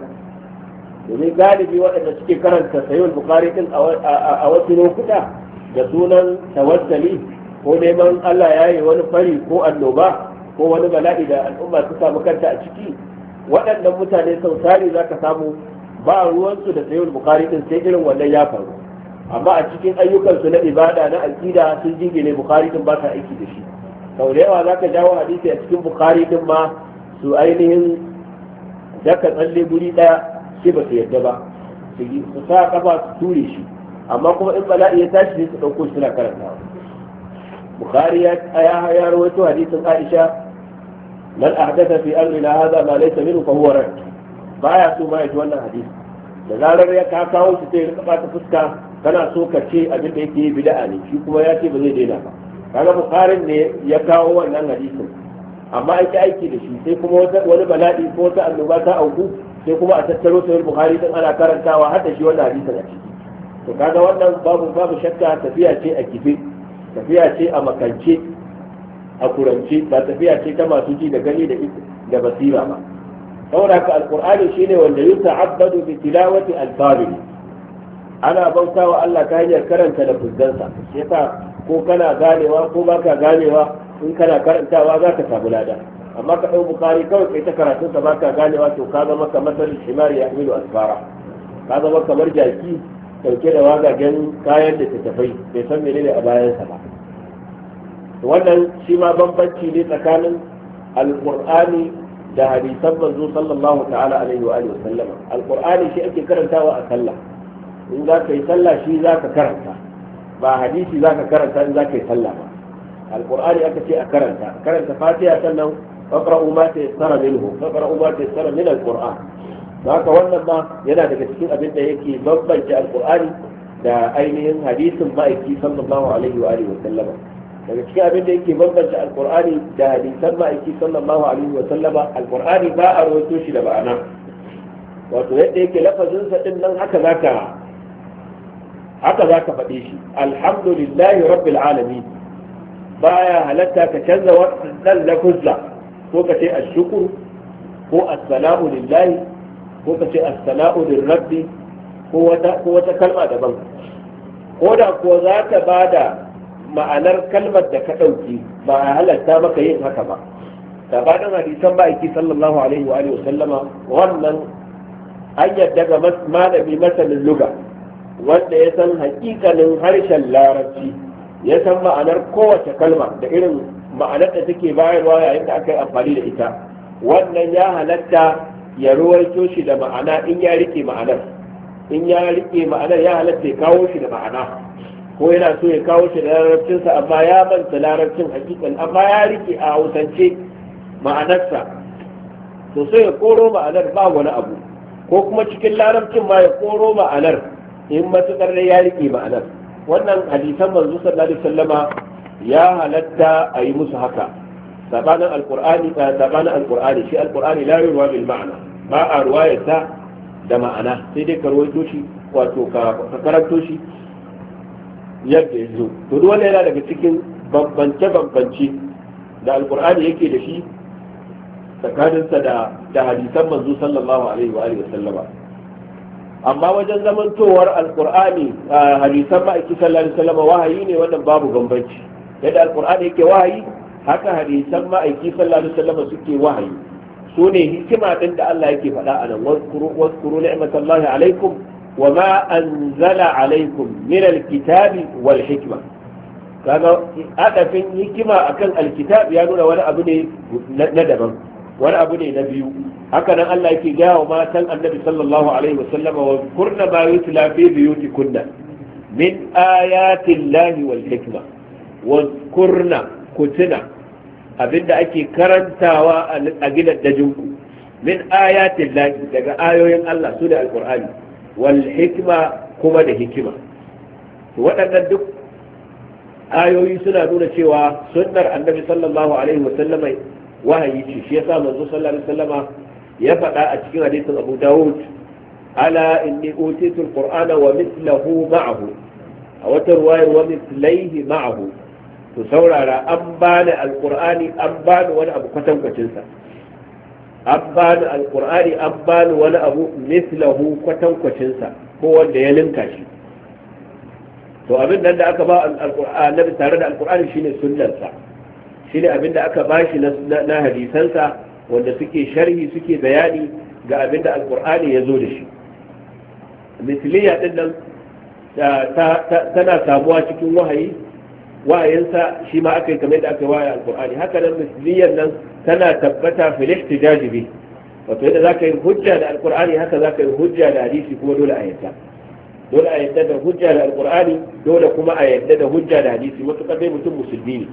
domin galibi waɗanda suke karanta sahih bukhari din a wasu lokuta da sunan tawassali ko neman Allah ya yi wani fari ko annoba ko wani bala'i da al'umma su samu kanta a ciki waɗannan mutane sau tari za ka samu ba ruwansu da sayyid bukhari din sai irin wannan ya faru amma a cikin ayyukansu na ibada na aqida sun jingine bukhari din ba ta aiki da shi sau da yawa za ka jawo hadisi a cikin bukhari din ma su ainihin daka tsalle guri ɗaya shi ba su yadda ba su sa kafa su ture shi amma kuma in bala'i ya tashi ne su ɗauko shi suna karantawa bukhari ya ya rawaito hadisin aisha man ahdatha fi amrina hadha ma laysa minhu fa huwa rad baya so ma ya ji wannan hadisi da zarar ya ka kawo shi sai ya ta fuska kana so ka ce abin da yake bid'a ne shi kuma ya ce ba zai daina ba kaga bukharin ne ya kawo wannan hadisin amma ake aiki da shi sai kuma wani bala'i ko wata annoba ta auku sai kuma a tattaro sahih bukhari din ana karantawa har da shi wannan hadisin a ciki to kaga wannan babu babu shakka tafiya ce a kife tafiya ce a makance a kurance ba tafiya ce ta masu ji da gani da da basira ba saboda haka alqur'ani shine wanda yuta'abbadu bi tilawati alfabihi ana bautawa Allah ta hanyar karanta da fuzzansa yasa ko kana ganewa ko baka ganewa in kana karantawa zaka samu lada amma ka dau bukhari kawai kai ta karatun sa baka ganewa to ka zama kamar shimari ya hamilu asfara ka zama kamar jaki dauke da wagagen kayan da tafai bai san menene a bayansa ba wannan shi ma bambanci ne tsakanin alqur'ani da hadisan manzo sallallahu ta'ala alaihi wa alihi wasallama alqur'ani shi ake karantawa a sallah in za ka yi sallah shi za ka karanta ba hadisi za ka karanta in za ka yi sallah ba alqur'ani aka ce a karanta karanta fatiha sannan faqra'u ma tayassara minhu faqra'u ma tayassara min alqur'an haka wannan ma yana daga cikin abin da yake bambance alqur'ani da ainihin hadisin ma'aiki sallallahu alaihi wa alihi wasallama daga cikin abin da yake bambance alqur'ani da hadisan ma'aiki sallallahu alaihi wa sallama alqur'ani ba a rawaito shi da ma'ana wato yadda yake lafazin sa din nan haka zaka haka za ka faɗe shi alhamdulillahi rabbil alamin. baya halatta ka canza wannan lafuzza ko ka ce ashkuru ko assalamu lillahi ko ka ce assalamu lirabbi ko wata ko wata kalma daban, ko da ko za ta bada ma'anar kalmar da ka ɗauki ba a halatta maka yin haka ba. sabanin hadisan ma'aiki sallallahu alaihi wa alihi wasallama wannan an yadda ga malami masanin luga wanda ya san hakikanin harshen larabci, ya san ma'anar kowace kalma da irin ma'anar da take bayarwa yayin da aka yi amfani da ita, wannan ya halatta ya ruwaito shi da ma'ana in ya rike ma'anar in ya rike ma'anar ya halatta ya kawo shi da ma'ana, ko yana so ya kawo shi da larabcinsa amma ya manta larabcin hakikan amma ya rike a hausance ma'anarsa, to sai ya koro ma'anar ba wani abu, ko kuma cikin larabcin ma ya koro ma'anar in matukar da ya rike ma'anar. wannan hadisan manzo sallallahu alaihi wasallama ya halatta a yi musu haka. sabanin alqur'ani sabanin alqur'ani shi alqur'ani la yurwa bil ma'ana, ba a ruwayarsa da ma'ana, sai dai ka rawaito shi wato ka karanto shi yadda ya zo. to duk wanda yana daga cikin bambance bambance da alqur'ani yake da shi tsakaninsa da da hadisan manzo sallallahu alaihi wa alihi wasallama. amma wajen zamantowar alqur'ani hadisan ma'aiki sallallahu alaihi wasallama wahayi ne, wannan babu bambanci. yadda alqur'ani yake wahayi haka hadisan ma'aiki sallallahu alaihi wasallama suke wahayi. su ne hikima din da Allah yake faɗa a nan, waskuru waskuru ni'matallahi alaikum wa ma anzala alaikum min alkitabi wal hikma. kaga adafin hikima akan alkitab ya nuna wani abu ne na daban, wani abu ne na biyu. haka nan Allah yake gaya wa matan annabi sallallahu alaihi wa sallam wa kurna ma yutla fi buyutikunna min ayati llahi wal hikma wa kurna kutuna abinda ake karantawa a gidan dajinku min ayati llahi daga ayoyin Allah su da alqur'ani wal hikma kuma da hikima. waɗannan duk ayoyi suna nuna cewa sunnar annabi sallallahu alaihi wa sallama wahayi ce. shi yasa manzo sallallahu alaihi wasallama ya faɗa a cikin hadisin Abu Dawud, ala inni utitu alqur'ana wa mithluhu ma'ahu, a wata ruwayar wa mithlaihi ma'ahu. to saurara, an bani alqur'ani an bani wani abu kwatankwacin sa, an bani alqur'ani an bani wani abu mithluhu kwatankwacin sa, ko wanda ya linka shi. to abin nan da aka ba alqur'ani tare da alqur'ani shine sunnar sa, shine abin da aka bashi na hadisansa wanda suke sharhi suke bayani ga abin da alkur'ani ya zo da shi. misliya din nan tana samuwa cikin wahayi, wahayinsa shi ma aka yi kamar da aka yi wahayi alkur'ani. haka nan misliyan nan tana tabbata fil ihtijaj bi, wato yadda zaka yi hujja da alkur'ani haka zaka yi hujja da hadisi, kuma dole a yadda dole a yadda da hujja da alkur'ani, dole kuma a yadda da hujja da hadisi, matuƙar dai mutum musulmi ne.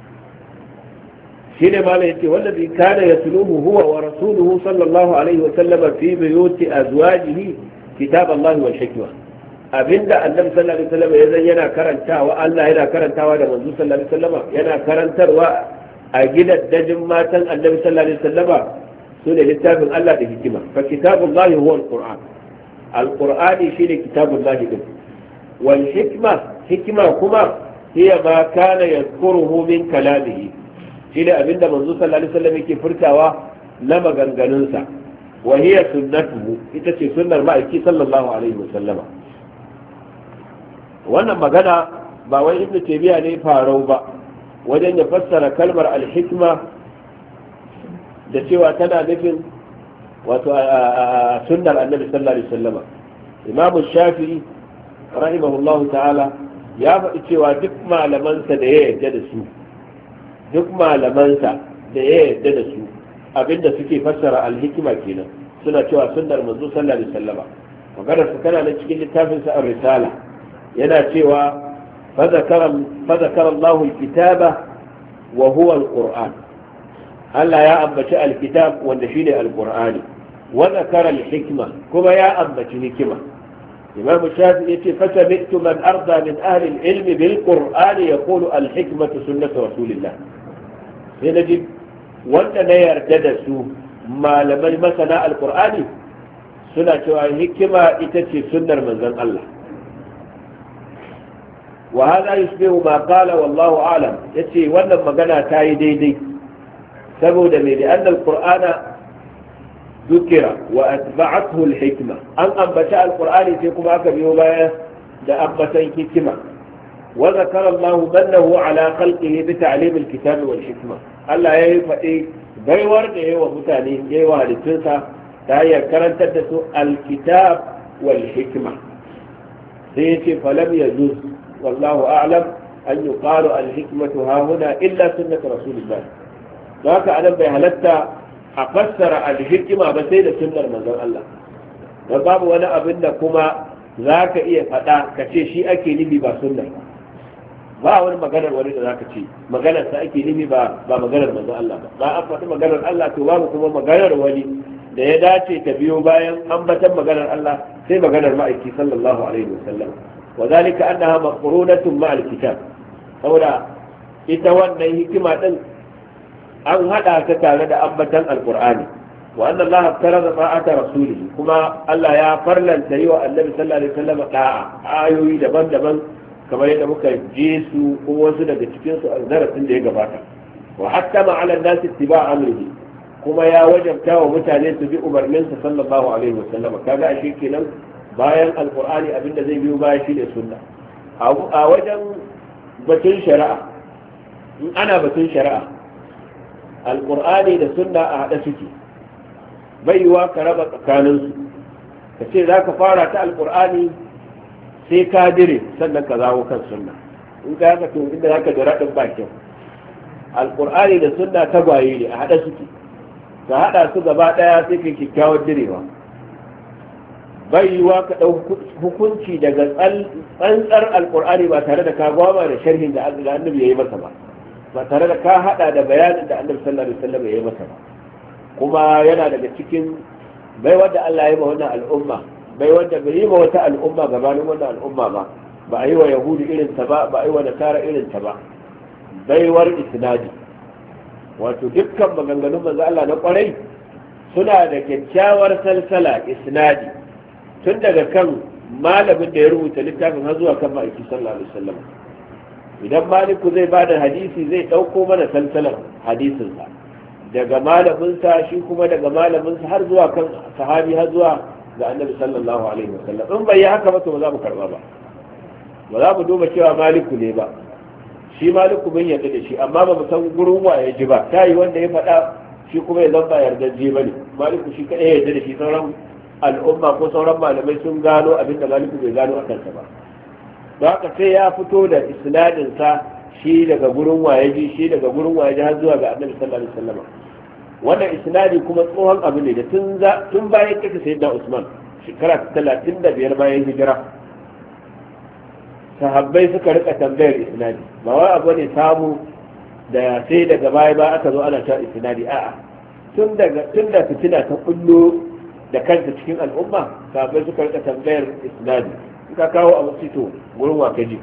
shine ma yace wallazi kana yatluhu huwa wa rasuluhu sallallahu alaihi wa sallam fi buyuti azwajihi kitab Allah wal hikma. abinda annabi sallallahu alaihi wasallam yazan yana karantawa, Allah yana karantawa da manzo sallallahu alaihi wasallam yana karantarwa a gidaddajin matan annabi sallallahu alaihi wasallam sune littafin Allah da hikima. fa kitabullahi huwa alquran, alqurani shine kitabullahi din. wal hikma, hikma kuma hiya ma kana yadhkuruhu min kalamihi, shine abinda manzo sallallahu alaihi wasallam yake furtawa na maganganunsa. wa hiya sunnatuhu, ita ce sunnar ma'aiki sallallahu alaihi wasallama. wannan magana ba wai ibnu taymiya ne farau ba wajen ya fassara kalmar al-hikma da cewa tana nufin wato sunnar annabi sallallahu alaihi wasallama. imam shafi'i rahimahullahu ta'ala ya faɗi cewa duk malamansa da ya yarda da su duk malamansa da ya yarda da su abinda suke fassara alhikima kenan, suna cewa sunnar manzo sallallahu alaihi wasallama. maganar su kana na cikin littafin sa ar-risala, yana cewa fa zakara fa zakara Allahu al-kitaba wa huwa al-Qur'an. Allah ya ambaci al-kitab wanda shine al-Qur'ani, wa zakara al-hikma kuma ya ambaci hikima. imam shafi'i yace fasami'tu man arda min ahli al-ilm bil qur'ani yaqulu al-hikmatu sunnatu rasulillah. sai naji wanda na yarda da su malamai masana al-qur'ani suna cewa hikima ita ce sunnar manzon Allah. wa hadha yushbihu ma qala wallahu a'lam yace wannan magana ta yi daidai saboda me da annal qur'ana dukira wa atba'athu al-hikma an ambata al-qur'ani sai kuma aka biyo baya da ambatan hikima wa zakara Allah bannahu ala khalqihi bi ta'lim al-kitab wal hikma Allah yayi fadi baiwar da yawa mutane yayi wa halittunsa ta hanyar karantar da su al-kitab wal hikma sai yace falam yajuz wallahu a'lam an yuqalu al-hikmatu ha huna illa sunnat rasulillah haka anan bai halatta a fassara al-hikma ba sai da sunnar manzon Allah dan babu wani abin da kuma zaka iya faɗa ka ce shi ake nufi ba sunnar ba wani maganar wani da zaka ce maganar sa ake nufi ba ba maganar manzon Allah ba ba an faɗi maganar Allah to babu kuma maganar wani da ya dace ta biyo bayan ambatan maganar Allah sai maganar ma'aiki sallallahu alaihi wasallam وذلك أنها مقرونة مع الكتاب saboda ita wannan hikima din an hada ta tare da ambatan alqur'ani wa anna Allah farada ta'ata rasulihi kuma Allah ya farlanta yi wa annabi sallallahu alaihi wasallam da'a ayoyi daban-daban kamar yadda muka ji su ko wasu daga cikin su a darasin da ya gabata wa hatta ma ala nas ittiba' amrihi kuma ya wajabta wa mutane su bi umarninsa sallallahu alaihi wasallam kaga ashe kenan bayan alkur'ani abinda zai biyo baya shine sunna a wajen batun shari'a in ana batun shari'a alkur'ani da sunna a haɗa suke bai yiwa ka raba tsakaninsu ka ce za ka fara ta alkur'ani sai ka dire sannan ka zawo kan sunna in ka haka to inda za ka da raɗin bakin alkur'ani da sunna tagwaye ne a haɗa suke ka haɗa su gaba ɗaya sai ka kyakkyawar direwa bai yiwa ka ɗau hukunci daga tsantsar alkur'ani ba tare da ka gwama da sharhin da annabi ya yi masa ba ba tare da ka hada da bayanin da annabi sallallahu alaihi wasallam ya yi masa ba kuma yana daga cikin bai wanda Allah ya yi ma wannan al'umma bai wanda bai yi ma wata al'umma gabanin wannan al'umma ba ba a yi wa yahudi irin ta ba ba a yi wa nasara irin ta ba baiwar isnadi wato dukkan maganganun manzo Allah na kwarai suna da kyakkyawar salsala isnadi tun daga kan malamin da ya rubuta littafin har zuwa kan ma'aiki sallallahu alaihi wasallam idan maliku zai bada hadisi zai dauko mana salsalar hadisinsa daga malaminsa shi kuma daga malaminsa har zuwa kan sahabi har zuwa ga annabi sallallahu alaihi wasallam in bai yi haka ba to ba za mu karba ba ba za mu duba cewa maliku ne ba shi maliku mun yarda da shi amma ba mu san gurin wa ya ji ba ta yi wanda ya faɗa shi kuma ya zamba yardaje ba ne maliku shi kaɗai ya yarda da shi sauran al'umma ko sauran malamai sun gano abinda maliku bai gano a kansa ba don haka sai ya fito da isnadinsa shi daga gurin wayaji shi daga gurin wayaji har zuwa ga annabi sallallahu alaihi wasallam wannan isnadi kuma tsohon abu ne da tun tun bayan kake sayyidina Usman shekara talatin da biyar bayan hijira sahabbai suka rika tambayar isnadi ba wai abu ne samu da sai daga baya ba aka zo ana ta isnadi a'a tun daga tun da fitina ta kullo da kanta cikin al'umma sahabbai suka rika tambayar isnadi ka kawo abu fito gurin wakaji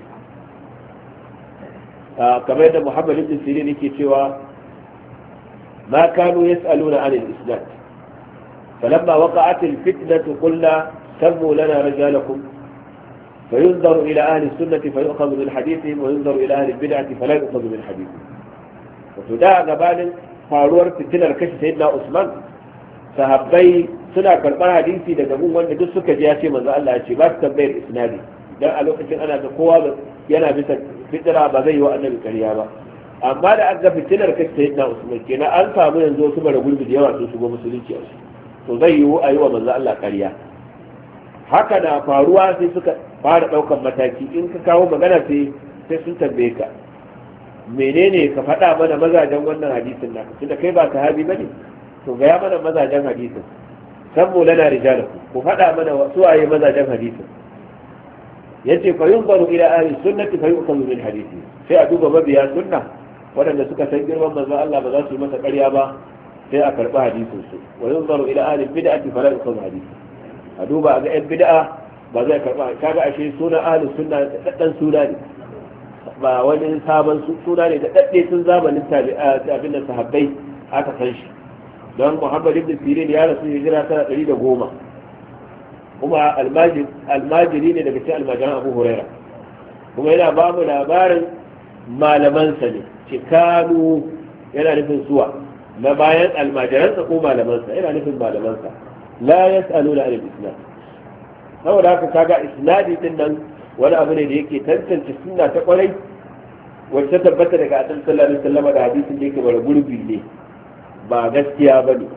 kamar da Muhammad ibn Sirin yake cewa ma kanu yas'aluna 'an al-isnad falamma waqa'at al-fitnatu qulna samu lana rijalakum فينظر إلى أهل السنة فيؤخذ من حديثهم وينظر إلى أهل البدعة فلا يؤخذ من حديثهم وتداء قبال فاروار فتنة الكشف سيدنا عثمان sahabbai suna karɓar hadisi daga mun wanda duk suka ji ya ce manzo Allah ya ce ba su tambayar isnadi dan a lokacin ana da kowa yana bisa fitira ba zai yi wa annabi ƙarya ba amma da an ga fitinar kai sayyidina Usman kenan an samu yanzu wasu bara gurbi da yawa sun shigo musulunci a su to zai yi a yi wa manzo Allah ƙarya haka na faruwa sai suka fara ɗaukan mataki in ka kawo magana sai sai sun tambaye ka menene ka faɗa mana mazajen wannan hadisin naka tunda kai ba sahabi bane to gaya mana mazajen hadisin san mu lana rijalakum ku faɗa mana wasu waye mazajen hadisin yace fa yunzaru ila ahli sunnati fa yu'khadhu min hadisi sai a duba mabiya sunna waɗanda suka san girman manzon Allah ba za su yi masa ƙarya ba sai a karɓi hadisin su wa yunzaru ila ahli bid'ati fa la yu'khadhu hadisi a duba ga yan bid'a ba zai karɓa kaga ashe sunan ahli sunna da daddan suna ne ba wani sabon suna ne da dadde sun zamanin tabi'a abin da sahabbai aka san shi don Muhammad ibn Sirin ya rasu hijira tana ɗari da goma kuma almajiri ne daga cikin almajiran Abu Huraira kuma yana ba mu labarin malamansa ne cikanu yana nufin suwa na bayan almajiransa ko malamansa yana nufin malamansa la yas'aluna al isnad saboda haka kaga isnadi din nan wani abu ne da yake tantance sunna ta kwarai wacce tabbata daga annabi sallallahu alaihi wasallam da hadisin da yake bara gurbi ne ba gaskiya bane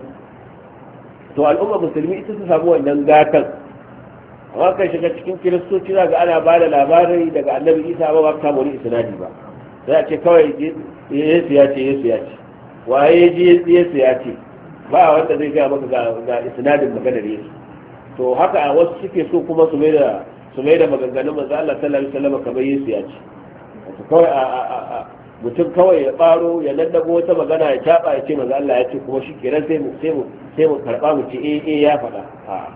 to al'umma musulmi ita su samu wannan gatan amma kai shiga cikin kiristoci za ga ana ba da labarai daga annabi isa ba ba ta wani isnadi ba sai a ce kawai yesu ya ce yesu ya ce waye ji yesu ya ce ba wanda zai gaya maka ga isnadin maganar yesu to haka a wasu suke so kuma su mai da su mai da maganganun manzo Allah sallallahu alaihi wasallam kamar yesu ya ce to kawai a mutum kawai ya baro ya lallago wata magana ya caba ya ce manzo Allah ya ce kuma shi kenan sai mu sai mu sai mu karba mu ce eh eh ya faɗa a'a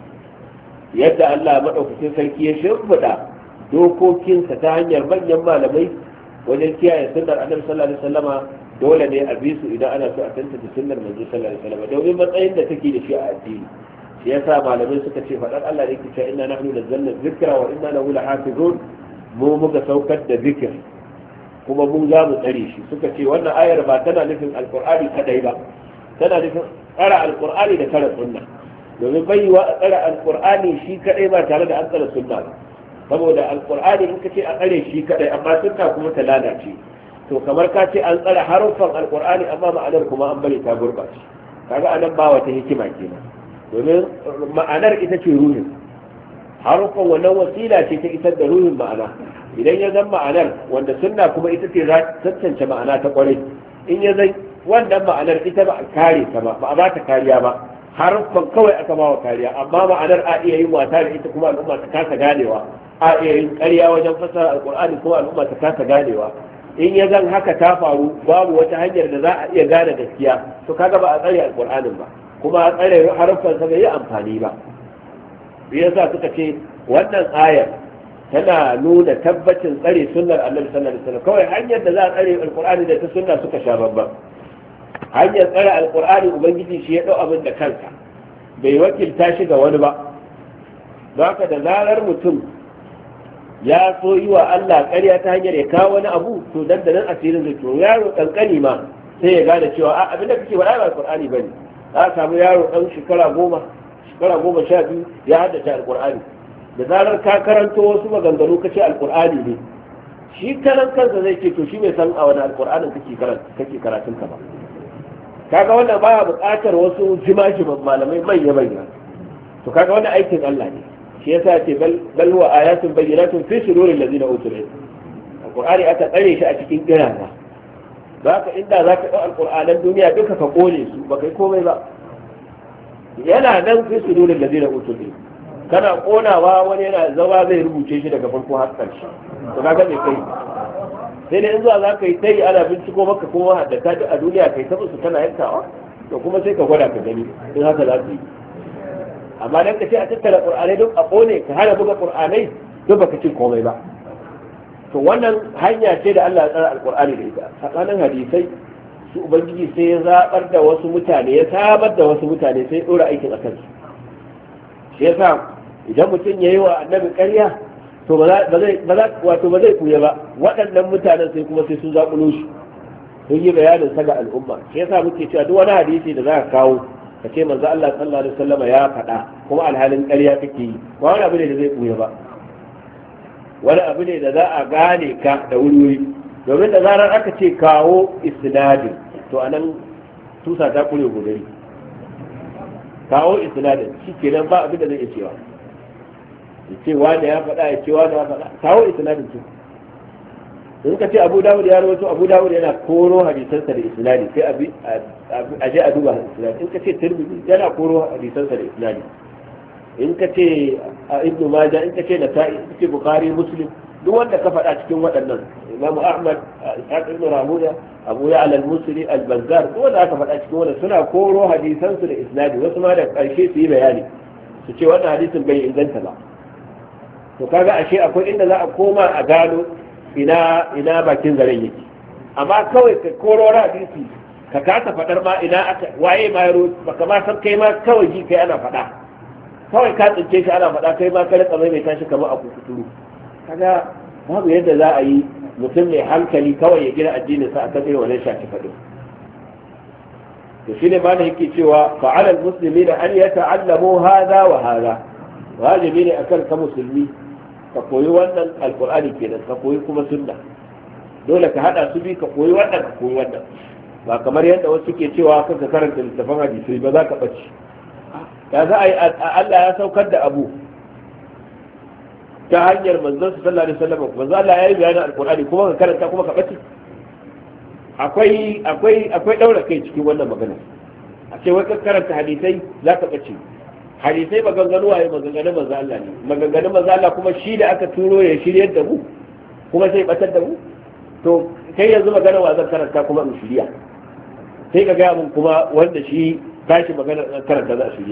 yadda Allah maɗaukakin sarki ya shimfiɗa dokokinsa ta hanyar manyan malamai wajen kiyaye sunnar annabi sallallahu alaihi wasallama dole ne a bi su idan ana so a tantance sunnar manzo sallallahu alaihi wasallama domin matsayin da take da shi a addini shi yasa malamai suka ce faɗar Allah ne ke cewa inna nahnu nazzalna dhikra wa inna lahu lahafizun mu muka saukar da zikir kuma mun za mu tsare shi suka ce wannan ayar ba tana nufin alqur'ani kadai ba tana nufin tsara alqur'ani da tsara sunna domin baiwa a tsara alkur'ani shi kadai ba tare da an tsara sunna ba saboda alkur'ani in ka ce a tsare shi kadai amma sunna kuma ta lalace to kamar ka ce an tsara haruffan alkur'ani amma ma'anar kuma an bari ta gurbace kaga anan ba wata hikima kenan domin ma'anar ita ce ruhin haruffan wannan wasila ce ta isar da ruhin ma'ana idan ya zan ma'anar wanda sunna kuma ita ce za ta tantance ma'ana ta kwarai in ya zan wannan ma'anar ita ba a kare ta ba ba a ba ta kariya ba harfan kawai aka ba wa kariya amma ma'anar a iya yin wata da ita kuma al'umma ta kasa ganewa a iya yin ƙarya wajen fassara alƙur'ani kuma al'umma ta kasa ganewa in ya zan haka ta faru babu wata hanyar da za a iya gane gaskiya to kaga ba a tsare alƙur'anin ba kuma a tsare harfan sa bai yi amfani ba shi yasa suka ce wannan ayar tana nuna tabbacin tsare sunnar annabi sallallahu alaihi wasallam kawai hanyar da za a tsare alƙur'ani da ta sunna suka sha babban hanyar tsare alkur'ani ubangiji shi ya dau abin da kansa bai wakilta shi ga wani ba haka da zarar mutum ya so yi wa Allah ƙarya ta hanyar ya kawo wani abu to dan da nan asirin zai to yaro kankani ma sai ya gane cewa a abin da kake faɗa ba alkur'ani bane za a samu yaro dan shekara goma shekara goma sha biyu ya haddace alkur'ani da zarar ka karanto wasu maganganu ka ce alkur'ani ne shi karan kansa zai ce to shi bai san a wani alkur'anin kake karatun ka ba kaga wannan baya buƙatar wasu jimajiman malamai manya manya to kaga wannan aikin Allah ne shi yasa ce bal bal huwa ayatun bayyinatun fi suduril ladina utul ilm alqur'ani aka tsare shi a cikin kirana zaka inda zaka dau alqur'anan duniya duka ka kone su baka yi komai ba yana nan fi suduril ladina utul ilm kana konawa wani yana zama zai rubuce shi daga farko har ƙarshe to kaga me kai sai dai in zuwa za ka yi ta yi ana binciko maka kuma haddata duk a duniya kai ta su tana yankawa to kuma sai ka gwada ka gani in haka za su yi amma dan ka ce a tattara qur'anai duk a kone ka hana buga qur'anai duk baka ci komai ba to wannan hanya ce da Allah ya tsara alqur'ani da ita tsakanin hadisai su ubangiji sai ya zabar da wasu mutane ya sabar da wasu mutane sai ya dora aikin akan su shi yasa idan mutum yayi wa annabi ƙarya to ba zai wato ba zai kuya ba waɗannan mutanen sai kuma sai sun zaƙulo shi sun yi bayanin sa ga al'umma shi yasa muke cewa duk wani hadisi da za ka kawo ka ce manzo Allah sallallahu alaihi wasallam ya faɗa kuma alhalin ƙarya kake yi ba wani abu ne da zai kuya ba wani abu ne da za a gane ka da wuri domin da zarar aka ce kawo isnadin to anan tusa ta kure gudari kawo isnadin shi kenan ba abin da zai iya cewa ya ce wani ya faɗa ya ce wani ya faɗa kawo isnadin su in ka ce abu dawud ya rawaito abu dawud yana koro hadisansa da isnadi sai a je a duba isnadi in ka ce tirmidhi yana koro hadisansa da isnadi in ka ce ibnu majah in ka ce nasa'i in ka ce bukhari muslim duk wanda ka faɗa cikin waɗannan imam ahmad ishaq ibn rahuya abu ya'la al-musri al-bazzar duk wanda aka faɗa cikin wannan suna koro hadisansu da isnadi wasu ma da ƙarshe su yi bayani su ce wannan hadisin bai inganta ba to kaga ashe akwai inda za a koma a gano ina ina bakin zaren yake amma kawai ka koro hadisi ka kasa fadar ma ina aka waye ma yaro baka ma san kai ma kawai ji kai ana fada kawai ka tsince shi ana fada kai ma ka rika mai tashi kamar a kuturu kaga babu yadda za a yi mutum mai hankali kawai ya gina addinin sa akan irin wannan shafi faɗin. to shine ba da yake cewa fa'ala al-muslimina an yata'allamu hadha wa hadha, wajibi ne akan ka musulmi ka koyi wannan alqur'ani kenan, ka koyi kuma sunna. dole ka hada su bi, ka koyi wannan ka koyi wannan, ba kamar yadda wasu ke cewa kanka karanta littafin hadisi ba za ka bace. ya za a yi Allah ya saukar da abu ta hanyar manzon sallallahu alaihi wasallam, manzo Allah ya yi bayanin alqur'ani kuma ka karanta kuma ka bace. akwai akwai akwai daura kai cikin wannan magana. a ce wai ka karanta hadisai za ka bace. hadisai maganganu waye maganganun manzo Allah ne, maganganun manzo Allah kuma shi da aka turo ya shiryar da mu kuma sai batar da mu. to kai yanzu magana wa zan karanta kuma in shirya, sai ka gaya mun kuma wanda shi tashi magana karanta za a shirya.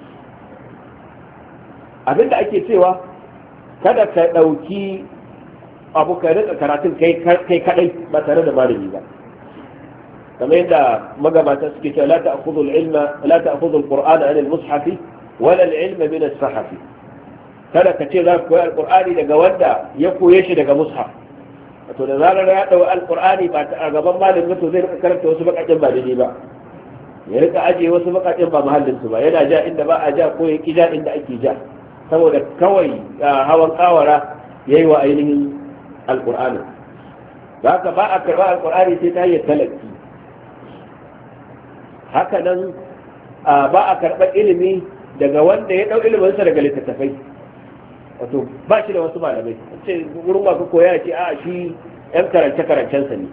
abinda ake cewa kada ka ɗauki abu ka rika karatun kai kadai ba tare da malami ba, kamar yadda magabata suke cewa la ta'khudhu al-ilma la ta'khudhu al-qur'ana an al-mushafi wala al-ilma min as-sahafi. kada ka ce za ka koyi al-qur'ani daga wanda ya koye shi daga mushaf, to da zarar ya dau al-qur'ani ba a gaban malami to zai rika karanta wasu bakakin ba daidai ba, ya rika ajiye wasu bakakin ba mahallin su ba, yana ja inda ba a ja ko ya ki ja inda ake ja, saboda kawai hawan kawara yayi wa ainihin alqur'ani. haka ba a karba alqur'ani sai ta hanyar talaki. haka nan ba a karba ilimi daga wanda ya dau ilimin sa daga littattafai, wato ba shi da wasu malamai ce wurin ma ka koya ce a shi yan karance karancen sa ne.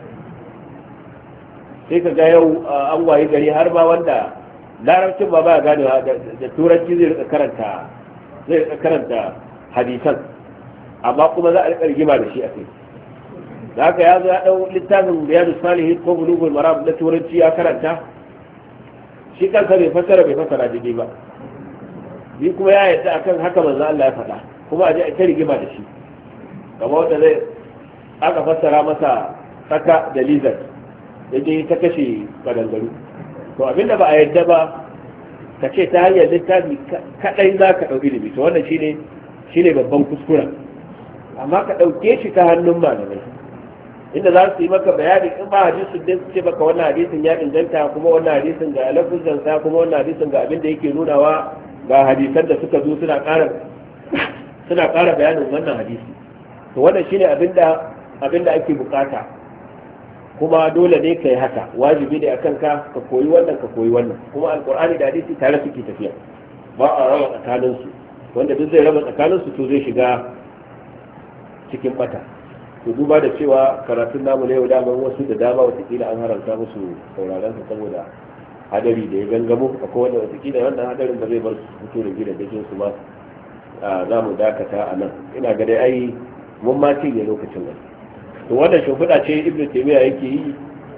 sai ka ga yau an wayi gari har ma wanda larabcin ba ba ganewa da turanci zai rika karanta zai rika karanta hadisan, amma kuma za a rika rigima da shi a kai. da haka ya zo ya dau littafin riyadu salihin ko bulugul maram na turanci ya karanta, shi kansa bai fassara bai fassara daidai ba, ni kuma ya yarda akan haka manzo Allah ya faɗa, kuma a je a ta rigima da shi. kamar wanda zai aka fassara masa saka da lizard yaje ta kashe kadangaru. to abinda ba a yarda ba ka ce ta hanyar littafi kadai za ka ɗauki ilimi, to wannan shine shine babban kuskura. amma ka ɗauke shi ta hannun malamai inda za su yi maka bayani, in ba hadisin da su ce maka wannan hadisin ya inganta, kuma wannan hadisin ga lafuzan sa, kuma wannan hadisin ga abin da yake nunawa, ga hadisan da suka zo suna ƙara suna ƙara bayanin wannan hadisi. to wannan shine abinda abinda ake bukata, kuma dole ne kai haka, wajibi ne akan ka ka koyi wannan ka koyi wannan. kuma alqur'ani da hadisi tare suke tafiya, ba a raba tsakanin su. wanda duk zai raba tsakanin su to zai shiga cikin bata. to duba da cewa karatun namu ne yau daman wasu da dama watakila an haramta musu sauraron sa saboda hadari da ya gangamo, akwai wanda watakila wannan hadarin ba zai bar su fito da gidajen su ba. za mu dakata a nan, ina ga dai ai mun ma cinye lokacin nan. to wannan shimfiɗa ce ibnu taymiya yake yi,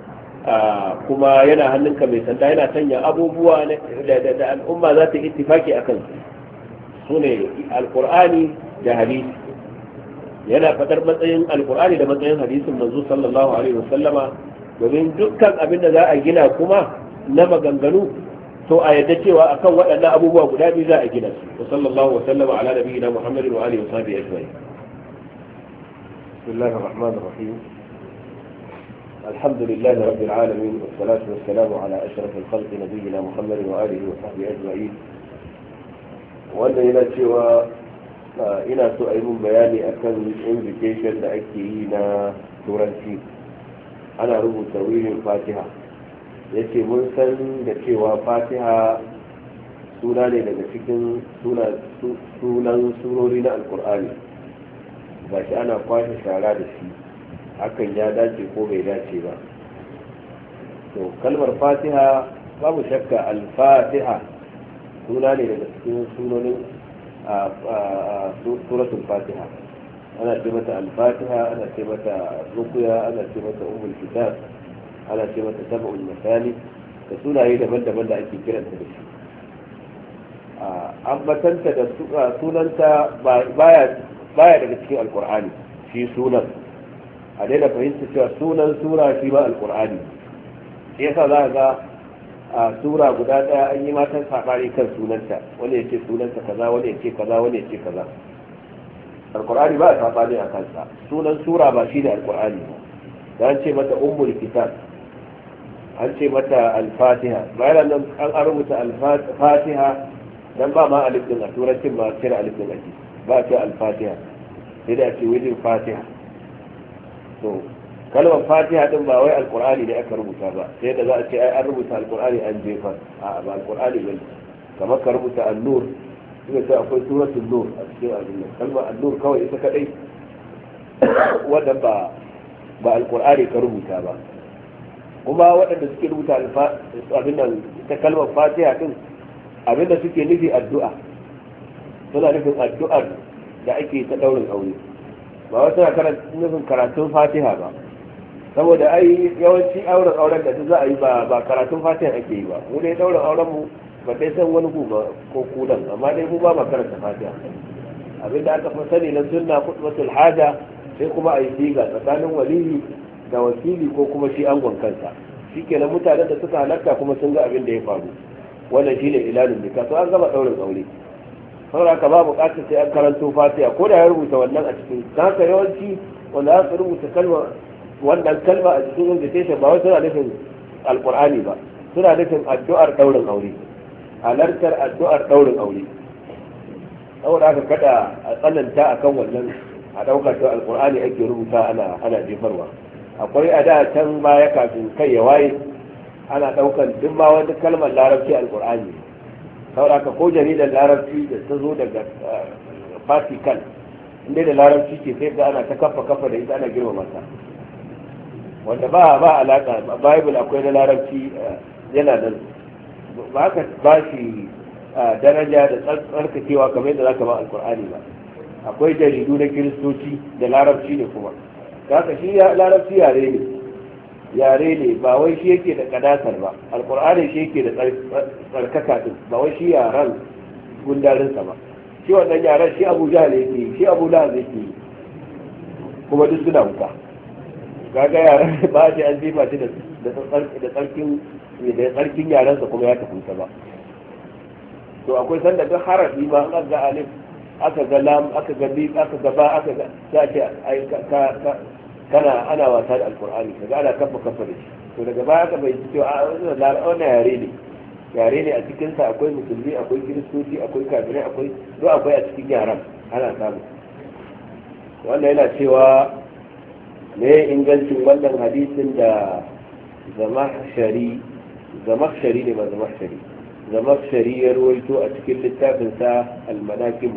kuma yana hannunka mai sanda, yana sanya abubuwa da al'umma za ta yi ittifaki akan su ne alqur'ani da hadisi. yana fadar matsayin alqur'ani da matsayin hadisin manzo sallallahu alaihi wasallama, domin dukkan abin da za a gina kuma na maganganu to a yadda cewa akan waɗannan abubuwa guda biyu za a gina su. wa sallallahu wa sallama ala nabiyyina muhammadin wa alihi wa sahbihi ajma'in. bismillahir rahmanir rahim. alhamdulillahi rabbil alamin, was salatu was salamu ala ashrafil khalqi nabiyyina muhammadin wa alihi wa sahbihi ajma'in. wanda yana cewa ina so a yi mun bayani akan invitation da ake yi na turanci, ana rubuta wirin fatiha. ya ce mun san da cewa fatiha suna ne daga cikin sunan surori na alkur'ani, ba shi ana kwashe shara da shi, hakan ya dace ko bai dace ba. to kalmar fatiha babu shakka al-fatiha suna ne daga cikin sunonin suratul fatiha. ana ce mata al-fatiha, ana ce mata ruqya, ana ce mata ummul kitab, ana ce mata sab'ul masali, da sunaye daban-daban da ake kiranta da shi. ambatanta da sunanta baya daga cikin alkur'ani shi sunan. a daina fahimta cewa sunan sura shi ba alkur'ani. shi yasa za ga a sura guda daya an yi matan sabari kan sunanta, wani ya ce sunanta kaza, wani ya ce kaza, wani ya ce kaza. alqur'ani ba a sabani a kansa. Sunan sura ba shine alqur'ani ba. Dan ce mata ummul kitab, an ce mata al-fatiha, bayan nan an rubuta al-fatiha dan ba ma alif din a turancin ba kira alif din ake ba ce al-fatiha sai da ce wajen fatiha. to kalmar fatiha din ba wai alqur'ani ne aka rubuta ba sai da za a ce ai an rubuta alqur'ani an jefa a ba alqur'ani bane kamar ka rubuta an-nur sai sai akwai suratul nur a cikin abin kalmar an-nur kawai ita kadai wannan ba ba alqur'ani ka rubuta ba. kuma waɗanda suke rubuta abin nan ta kalmar fatiha din abin da suke nufi addu'a suna nufin addu'ar da ake ta daurin aure ba wasu na nufin karatun fatiha ba saboda ai yawanci auren auren da za a yi ba karatun fatiha ake yi ba. mu dai daurin auren mu ba dai san wani ku ba ko kudan amma dai mu ba ma karanta fatiha. abin da aka fi sani na sunna khutbatul haja sai kuma a yi siga tsakanin waliyi da wakili ko kuma shi angon kansa. shikenan mutanen da suka halarta kuma sun ga abin da ya faru, wannan shine ilalun nikah. to an gama daurin aure saboda haka ba bukatar sai an karanto fatiha ko da ya rubuta wannan a cikin haka. yawanci wanda aka rubuta kalma wannan kalma a cikin invitation ba wai suna nufin alqur'ani ba, suna nufin addu'ar daurin aure, halartar addu'ar daurin aure. saboda haka kada a tsananta akan wannan a daukar to alqur'ani ake rubuta ana ana jefarwa. akwai a da can baya kafin kai ya waye ana daukar duk ma wani kalmar larabci alqur'ani. saboda ko jaridar larabci da ta zo daga Vatican inda da larabci ke sai ga ana ta kafa kafa da ita ana girmama ta, wanda ba ba alaka. Bible akwai na larabci yana nan ba ka ba shi daraja da tsarkakewa kamar yadda zaka ba alqur'ani ba. akwai jaridu na kiristoci da larabci ne kuma haka shi larabci yare ne yare ne ba wai shi yake da kadatar ba. alqur'ani shi yake da tsarkaka din ba wai shi yaran gundarinsa ba. shi wannan yaran shi Abu Jahl yake shi Abu Lahab yake kuma duk suna wuta. kaga yaran ba shi an jefa shi da da tsarkin da tsarkin yaransa kuma ya tafi ba. to akwai sanda duk harafi ma an ga alif aka ga lam aka ga bi aka ga ba aka ga za ce ai ka kana ana wasa da alqur'ani kaga ana kafa kafa da shi. to daga baya aka bai cewa a wannan yare ne yare ne a cikin sa akwai musulmi akwai kiristoci akwai kafirai akwai do akwai a cikin yaran ana samu. wannan yana cewa me ingancin wannan hadisin da zamakshari zamakshari ne ba zamakshari zamakshari ya ruwaito a cikin littafin sa al-manaqib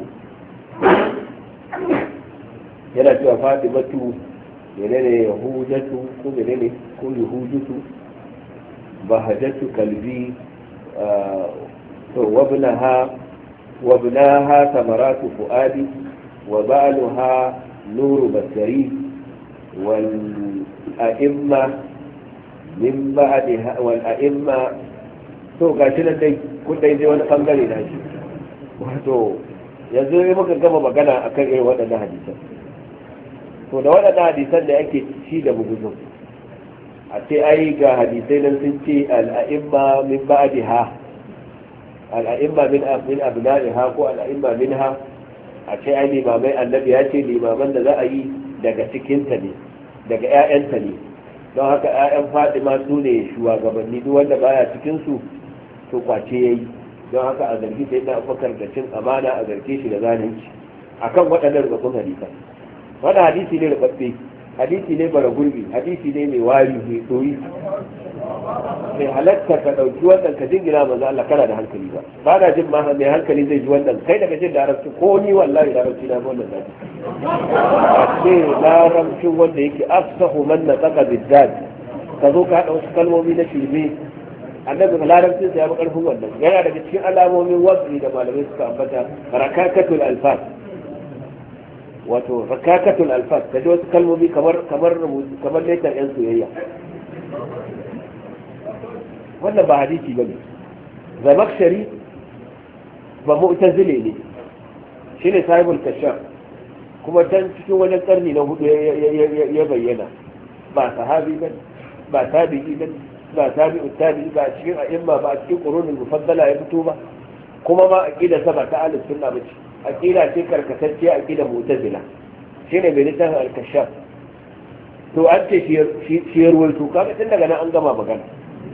yana cewa Fatimatu menene yahudatu ko menene ko yahudutu bahajatu kalbi to wabnaha wabnaha samaratu fuadi wa ba'laha nuru basari wal a'imma min ba'daha wal a'imma. to gashi nan dai kun dai je wani bangare na shi. wato yanzu ne muka gama magana akan irin waɗannan hadisan. to da waɗannan hadisan da ake ci da bugudu a ce ai ga hadisai nan sun ce al'a'imma min ba'daha al'a'imma min min abna'iha ko al'a'imma minha. a ce ai limamai annabi ya ce limaman da za a yi daga cikinta ne daga 'ya'yanta ne, don haka 'ya'yan Fatima su ne shugabanni, duk wanda baya cikin su to kwace yayi. don haka a zargi sai da Abubakar da cin amana, a zarge shi da zalunci akan waɗannan rubutun hadisan. wannan hadisi ne rubabbe, hadisi ne bara gurbi, hadisi ne mai wari mai doyi. mai halatta ka ɗauki wannan ka jingina manzo Allah kana da hankali ba. ba na jin ma mai hankali zai ji wannan. kai daga jin larabci ko ni wallahi larabci na wannan zaki a ce larabcin wanda yake afsahu man nataka bizzat ka zo ka haɗa wasu kalmomi na shirme. annabi larabcin sa ya bi karfin wannan. yana daga cikin alamomin wasu da malamai suka ambata rakakatul alfaz. wato rakakatul alfaz kaje wasu kalmomi kamar kamar kamar letar yan soyayya. wannan ba hadisi bane. zamakshari ba mu'tazile ne, shine sahibul kashaf, kuma dan cikin wajen karni na hudu ya bayyana. ba sahabi bane ba tabi'i bane ba tabi'u tabi'i ba cikin a'imma ba cikin qurunul mufaddala ya fito ba, kuma ma aqida sa ba ta ahlus sunna bace. aqida ce karkatacce aqida mu'tazila shine bai littafin al-kashaf to an ce shi ruwaito kaga tun daga nan an gama magana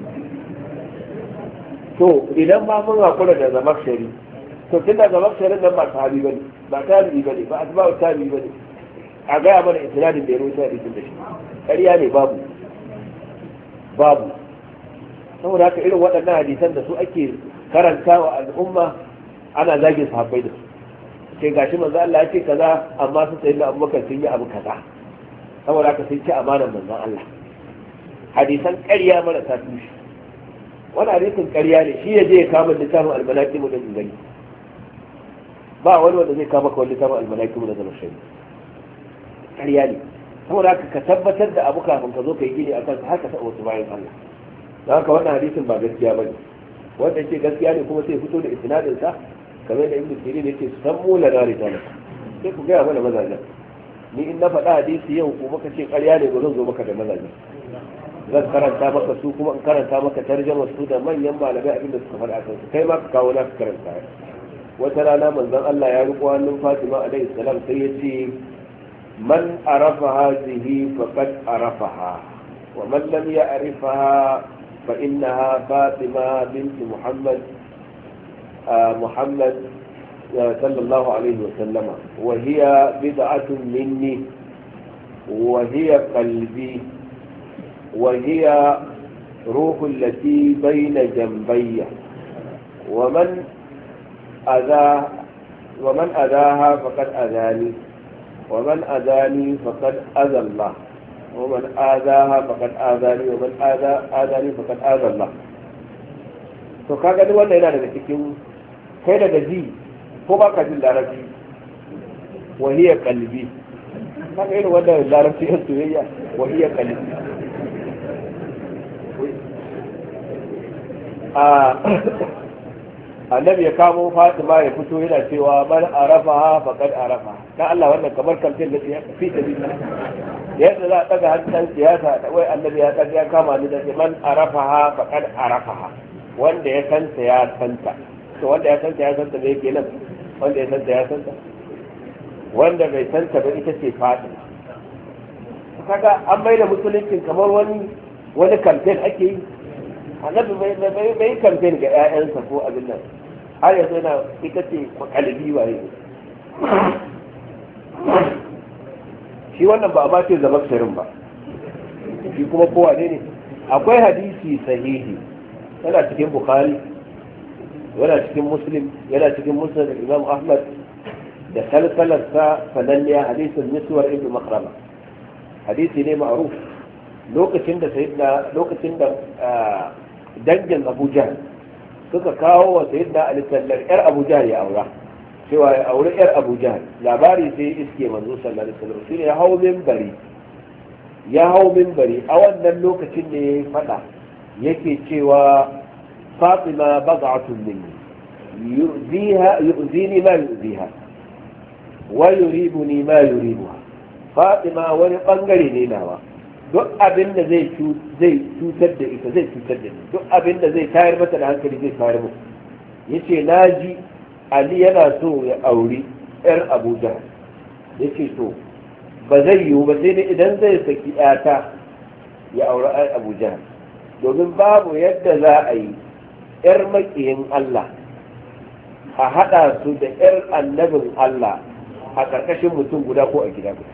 to idan ma mun hakura da zamakshari to tun da zamakshari nan ba sahabi bane ba tabi'i bane ba asba'u tabi'i bane a gaya mana isnadin da ya ruwaito hadisin da shi ƙarya ne babu babu saboda haka irin waɗannan hadisan da su ake karantawa al'umma ana zagin sahabbai da su sai gashi manzo Allah ya ce kaza amma su sayi Abubakar sun yi abu kaza saboda haka sun ci amanar manzo Allah hadisan ƙarya marasa tushe wani hadisin ƙarya ne shi ya je ya kama littafin almanaki mu da gani ba wani wanda zai kama kawai littafin almanaki mu da zama shari ƙarya ne saboda haka ka tabbatar da abu kafin ka zo ka yi gini a kansa haka taɓa wasu bayan Allah don haka wannan hadisin ba gaskiya ba ne wanda ce gaskiya ne kuma sai fito da isnadinsa kamar da ibnu sirin yake san mu la dari tana sai ku gaya mana mazajen ni in na faɗa hadisi yau ko maka ce ƙarya ne ba zan zo maka da mazajen zan karanta maka su kuma in karanta maka tarjama su da manyan malamai abin da suka faɗa a kansu kai ma ka kawo na ka karanta wata rana manzon Allah ya riƙo hannun Fatima alaihi salam sai ya ce man arafa hadhihi faqad arafaha wa man lam ya'rifaha fa innaha Fatima bint Muhammad محمد صلى الله عليه وسلم وهي بدعة مني وهي قلبي وهي روح التي بين جنبي ومن أذى ومن أذاها فقد أذاني ومن أذاني فقد أذى الله ومن آذاها فقد آذاني ومن آذى آذاني فقد آذى الله to kaga duk wannan yana daga cikin kai daga ji ko ba ka jin larabci wahiyar kalbi kaga irin wannan larabci yan soyayya wahiyar kalbi a annabi ya kamo Fatima ya fito yana cewa man arafaha faqad arafa dan Allah wannan kamar kamfen da ya fi ta bin yadda za a daga hannun siyasa da wai annabi ya daga ya kama ni da man arafaha faqad arafaha wanda ya santa ya santa to wanda ya santa ya santa me yake nan wanda ya santa ya santa wanda bai santa ba ita ce Fatima kaga an bai da musuluncin kamar wani wani campaign ake yi annabi bai bai bai campaign ga ƴaƴansa ko abin nan har yanzu yana ita ce makalibi ba yi shi wannan ba a ba ce zama shirin ba shi kuma kowa ne akwai hadisi sahihi yana cikin bukhari yana cikin muslim yana cikin musnad imam ahmad da salsalarsa sananniya hadisin miswar ibn makrama hadisi ne ma'ruf lokacin da sayyidina lokacin da dangin abu jahl suka kawo wa sayyidina ali sallar yar abu jahl ya aura cewa ya aure yar abu jahl labari sai iske manzo sallallahu alaihi wasallam shine ya hawo minbari ya hawo minbari a wannan lokacin ne ya fada yake cewa Fatima bad'atun minni yu'ziha yu'zini ma yu'ziha wa yuribuni ma yuribuha Fatima wani bangare ne nawa duk abin da zai zai cutar da ita zai cutar da ni duk abin da zai tayar mata da hankali zai tayar mu yace naji Ali yana so ya auri yar Abu Jahl yace to ba zai yiwu ba sai dai idan zai saki ƴata ya auri yar Abu Jahl domin babu yadda za a yi ‘yar maƙiyin Allah a haɗa su da ‘yar annabin Allah a ƙarƙashin mutum guda ko a gida guda.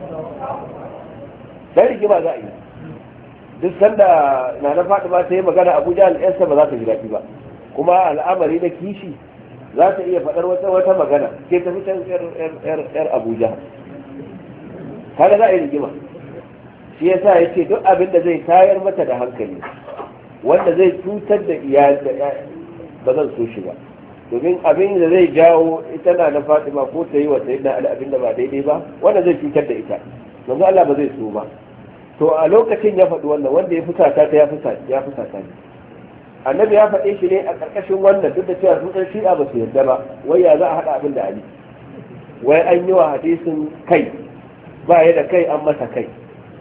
Dan rigima za a yi. Duk sanda na na faɗi ba ta yi magana Abuja al'yansa ba za ta ji daɗi ba. Kuma al'amari na kishi za ta iya faɗar wata wata magana ke tafi can ‘yar Abuja. Kaga za a yi rigima. Shi yasa ya ce duk abin da zai tayar mata da hankali wanda zai cutar da iyali ba zan so shi ba domin abin da zai jawo ita na na Fatima ko ta yi wa sayyidina Ali abin da ba daidai ba wanda zai cutar da ita manzo Allah ba zai so ba to a lokacin ya faɗi wannan wanda ya fusata ta ya fusata ya fusata ne annabi ya faɗe shi ne a ƙarƙashin wannan duk da cewa su ɗan shi'a ba su yarda ba wai ya za a haɗa abin da Ali wai an yi wa hadisin kai ba ya da kai an masa kai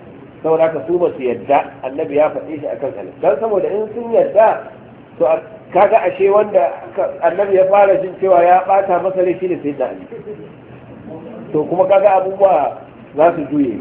saboda haka su ba su yadda annabi ya faɗe shi akan alif dan saboda in sun yadda to kaga ashe wanda annabi ya fara jin cewa ya bata masa rai shine sai da ali to kuma kaga abubuwa za su juye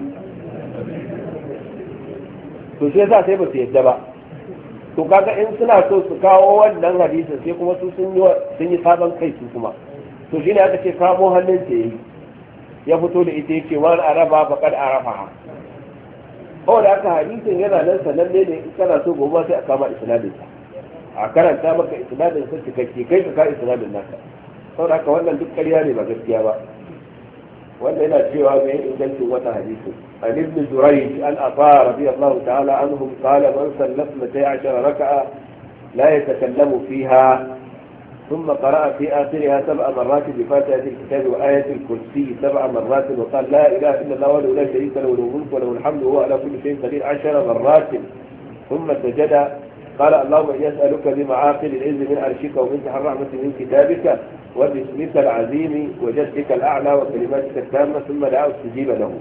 to sai yasa sai ba su yadda ba to kaga in suna so su kawo wannan hadisin sai kuma su sun yi sun yi sabon kai su kuma to shine aka ce kamo hannun ta yi ya fito da ita yake wani araba faqad arafaha ko da aka hadisin yana nan sananne ne in kana so gobe sai a kama isnadin sa a karanta maka isnadin sa cikakke kai ka ka isnadin naka saboda haka wannan duk ƙarya ne ba gaskiya ba wanda yana cewa mai ingancin wata hadisi an ibn Jurayj an Afa radiyallahu ta'ala anhum qala man salla اثنتي عشرة ركعة لا يتكلم فيها ثم قرأ في آخرها سبع مرات بفاتحة الكتاب وآية الكرسي سبع مرات وقال لا إله إلا الله وحده لا شريك له له الملك وله الحمد وهو على كل شيء قدير عشر مرات ثم سجد قال اللهم إني أسألك بمعاقل العز من عرشك ومنتهى الرحمة من كتابك وباسمك العظيم وجدك الأعلى وكلماتك التامة ثم دعا استجيب له.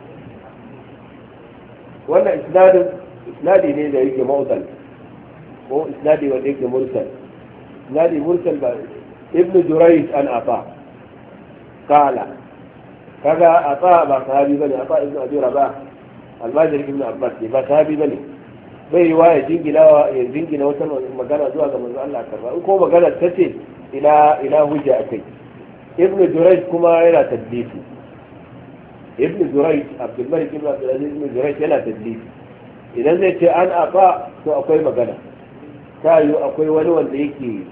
وأن إسناد إسنادي ليه يجي موصل هو إسنادي وليك مرسل إسنادي مرسل ابن جريج أن أطاع قال كذا أطاع بصحابي بني أطاع ابن أبي رباح الماجري ابن عباس بصحابي بني bai riwaya jingina ya jingina wata magana zuwa ga manzo Allah karba in ko magana tace ila ila hujja akai ibn Jurayj kuma yana tadlisi ibn Jurayj Abdul Malik ibn Abdul Aziz ibn Jurayj yana tadlisi idan zai ce an afa to akwai magana tayo akwai wani wanda yake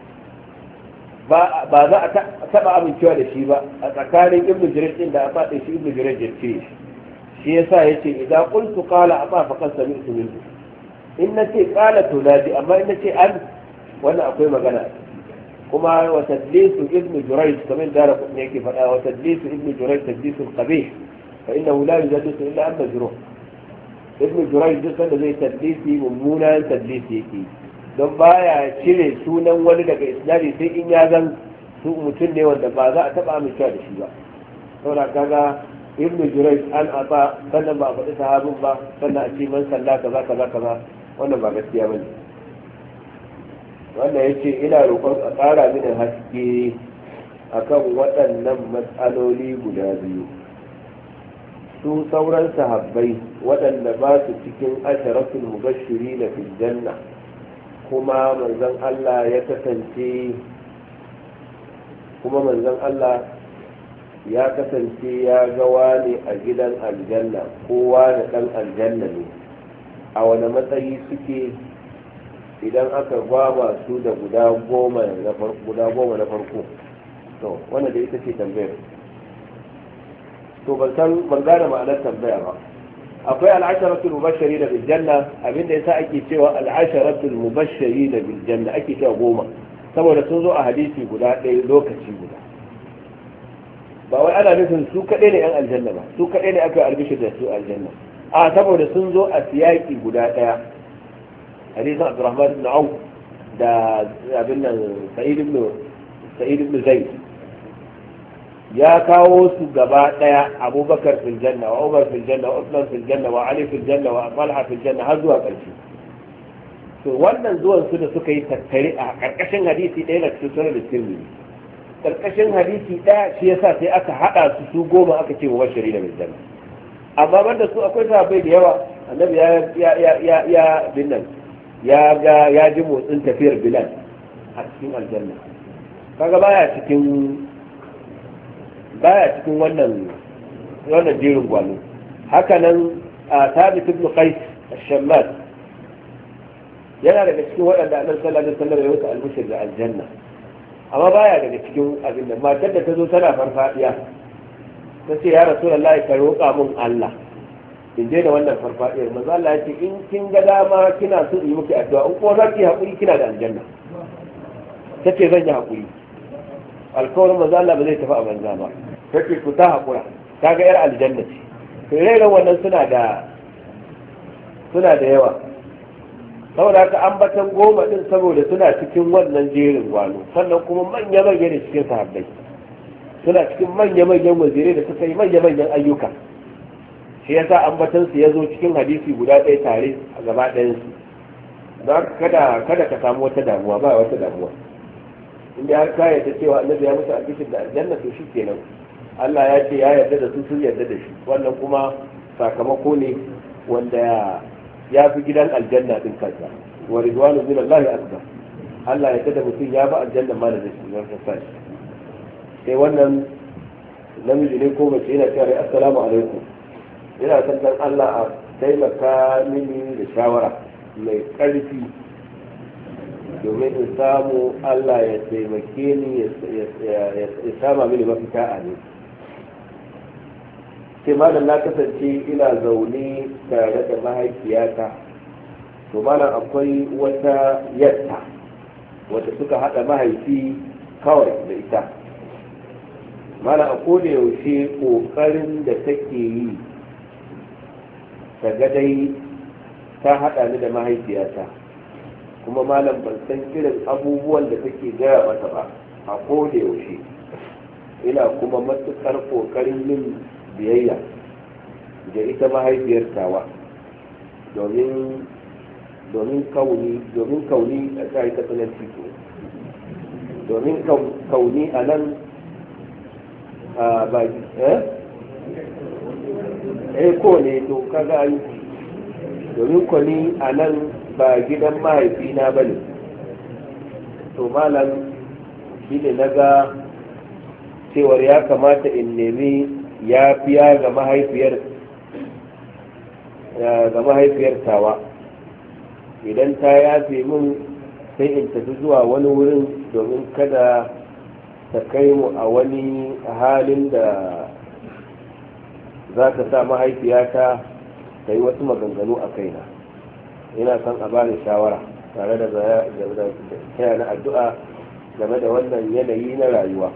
ba ba za a taba amincewa da shi ba a tsakanin ibn Jurayj din da afa din shi ibn Jurayj ya ce shi yasa yace idan qultu qala afa faqad sami'tu minhu in na ce kala to naji amma in na ce an wannan akwai magana kuma wa tadlisu ibn Jurayj kamar da rabu ne yake faɗa wa tadlisu ibn Jurayj tadlisu qabih fa innahu la yujaddisu illa an majruh ibn Jurayj duk sanda zai tadlisi mummunan tadlisi yake don baya cire sunan wani daga isnadi sai in ya zan su mutum ne wanda ba za a taba amincewa da shi ba saboda kaga ibn Jurayj an ata sannan ba a faɗi sahabin ba sannan a ce man salla kaza kaza kaza wannan ba gaskiya bane wannan yace ina roƙon a ƙara mini haske akan waɗannan matsaloli guda biyu su sauran sahabbai waɗanda ba su cikin asharatul mubashirin fil janna kuma manzon Allah ya kasance kuma manzon Allah ya kasance ya ga wani a gidan aljanna kowa da ɗan aljanna ne a wani matsayi suke idan aka gwaba su da guda goma na farko to wanda da ita ce tambayar to ban san ban gane ma'anar tambaya ba akwai al'asharatul mubashshari da bil janna abinda yasa ake cewa al'asharatul mubashshari da bil janna ake cewa goma saboda sun zo a hadisi guda ɗaya lokaci guda ba wai ana nufin su kaɗai ne yan aljanna ba su kaɗai ne aka albishir da su aljanna a saboda sun zo a siyaki guda ɗaya hadisin Abdurrahman ibn Auf da abin nan Sa'id ibn Sa'id ibn Zaid ya kawo su gaba ɗaya Abubakar fil janna wa Umar fil janna wa Uthman fil janna wa Ali fil janna wa Talha fil janna har zuwa ƙarshe to wannan zuwan su da suka yi tattare a ƙarƙashin hadisi ɗaya na cikin sunan da Tirmidhi karkashin hadisi daya shi yasa sai aka hada su su goma aka ce wa bashari da bil janna amma banda su akwai sahabbai da yawa annabi ya ya ya ya ya binnan ya ga ya ji motsin tafiyar bilal a cikin aljanna kaga baya cikin baya cikin wannan wannan jerin gwalo haka nan Thabit ibn Qais ash-Shammas yana daga cikin waɗanda annabi sallallahu alaihi wasallam ya wuce al-bushra da aljanna amma baya daga cikin abin da matar da ta zo tana farfadiya ta ce ya rasulullahi ka roƙa mun Allah in je da wannan farfadiyar manzo Allah ya ce in kin ga dama kina so in yi miki addu'a in ko za ki haƙuri kina da aljanna ta ce zan yi haƙuri alkawarin manzo Allah ba zai tafi a banza ba ta ce ku ta haƙura ta ga yar aljanna ce to rairan wannan suna da suna da yawa saboda haka ambatan goma din saboda suna cikin wannan jerin gwano sannan kuma manya-manya ne cikin sahabbai suna cikin manya-manyan wazirai da suka yi manya-manyan ayyuka shi yasa ambatan su ya zo cikin hadisi guda ɗaya tare a gaba ɗayan su za ka kada kada ka samu wata damuwa ba wata damuwa inda har ka yarda cewa annabi ya musu albishir da aljanna to shi kenan Allah ya ce ya yarda da su sun yarda da shi wannan kuma sakamako ne wanda ya fi gidan aljanna din kansa wa ridwanu min Allah akbar Allah ya yarda da mutum ya ba aljanna ma da zai yarda sai sai wannan namiji ne ko mace yana cewa assalamu alaikum ina son dan Allah a taimaka mini da shawara mai ƙarfi domin in samu Allah ya taimake ni ya sama mini mafita a ne sai malam na kasance ina zaune tare da mahaifiyata to malam akwai wata yatta wata suka haɗa mahaifi kawai da ita malam a koda yaushe ƙoƙarin da take yi ta ga dai ta haɗa ni da mahaifiyata kuma malam ban san irin abubuwan da take gaya mata ba a koda yaushe ina kuma matuƙar ƙoƙarin yin biyayya da ita mahaifiyar tawa domin domin kauni domin kauni a kai ta tsanan ciki domin kauni a nan a ba eh eh ko ne to kaga ai domin kwani a nan ba gidan mahaifina ba ne to malam shi ne na ga cewar ya kamata in nemi ya fiya ga mahaifiyar ga mahaifiyar tawa idan ta yafe min sai in tafi zuwa wani wurin domin kada ta kai mu a wani halin da za ta sa mahaifiyata ta yi wasu maganganu a kaina ina son a bani shawara tare da taya na addu'a game da wannan yanayi na rayuwa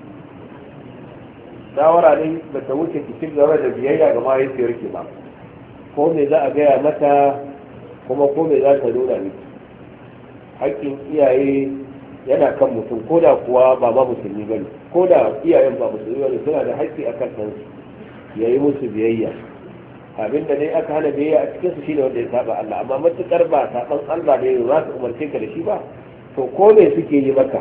shawara ne ba ta wuce ki ci gaba da biyayya ga mahaifiyarki ba ko me za a gaya mata kuma ko me za ta nuna miki haƙƙin iyaye yana kan mutum ko da kuwa ba ma musulmi ba ne ko da iyayen ba musulmi ba ne suna da haƙƙi a kan ɗansu ya yi musu biyayya abinda dai aka hana biyayya a cikinsu shine wanda ya saba Allah amma matukar ba saban Allah ne za su umarce ka da shi ba to ko me suke yi maka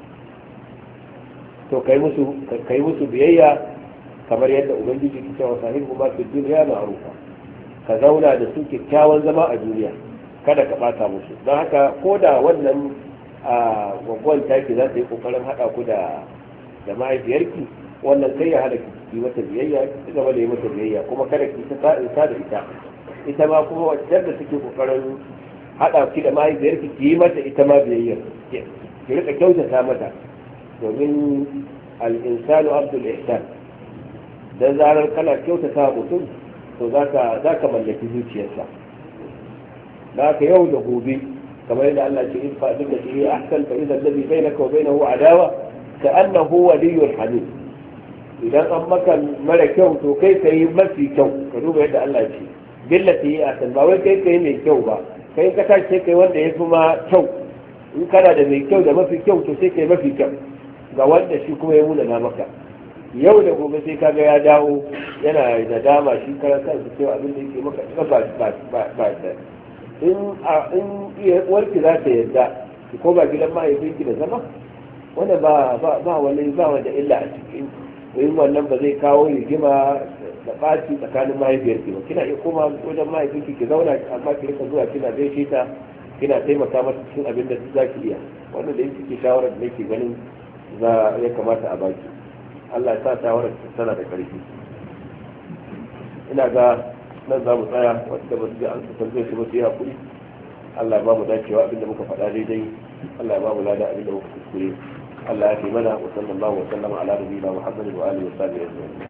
to kai musu kai musu biyayya kamar yadda ubangiji ke cewa sahibu ma fi dunya ma'rufa ka zauna da su kyakkyawan zama a duniya kada ka bata musu don haka ko da wannan a gwaggon taki za ta yi kokarin hada ku da da mahaifiyarki wannan kai ya hada ki mata biyayya ki gaba da yi mata biyayya kuma kada ki ta sa'insa da ita ita ma kuma wacce da suke kokarin hada ki da mahaifiyarki ki yi mata ita ma biyayya ki rika kyautata mata domin al-insanu abdul ihsan dan zarar kana kyautata mutum to zaka zaka mallaki zuciyarsa zaka yau da gobe kamar yadda Allah ce in fa dinka shi ahsan fa idan alladhi bainaka wa bainahu adawa ka'annahu waliyyun hamid idan an maka mara kyau to kai ka yi mafi kyau ka duba yadda Allah ce billati yi asan ba wai kai ka yi mai kyau ba kai ka tashi sai kai wanda ya fi ma kyau in kana da mai kyau da mafi kyau to sai kai mafi kyau ga wanda shi kuma ya muna na maka yau da gobe sai kaga ya dawo yana da dama shi karan kansa cewa abin da yake maka ba ba ba ba in a in iya warki za ta yarda ki koma gidan mahaifinki da zama wanda ba ba ba wani ba wanda illa a cikin in wannan ba zai kawo rigima da ɓaci tsakanin mahaifiyarki ba kina iya koma wajen mahaifinki ki zauna amma ki rika zuwa kina gaishe ta kina taimaka masa cikin abin da za ki iya wannan da yake shawarar da nake ganin za ya kamata a baki Allah ya sa shawarar tana da ƙarfi ina ga nan za mu tsaya wanda ba su ji an su tambaye su ba su yi hakuri Allah ya ba mu dacewa abin da muka faɗa daidai Allah ya ba mu lada abin da muka kuskure Allah ya fi mana wa sallallahu wa sallama ala nabiyina Muhammadin wa alihi wa sahbihi ajma'in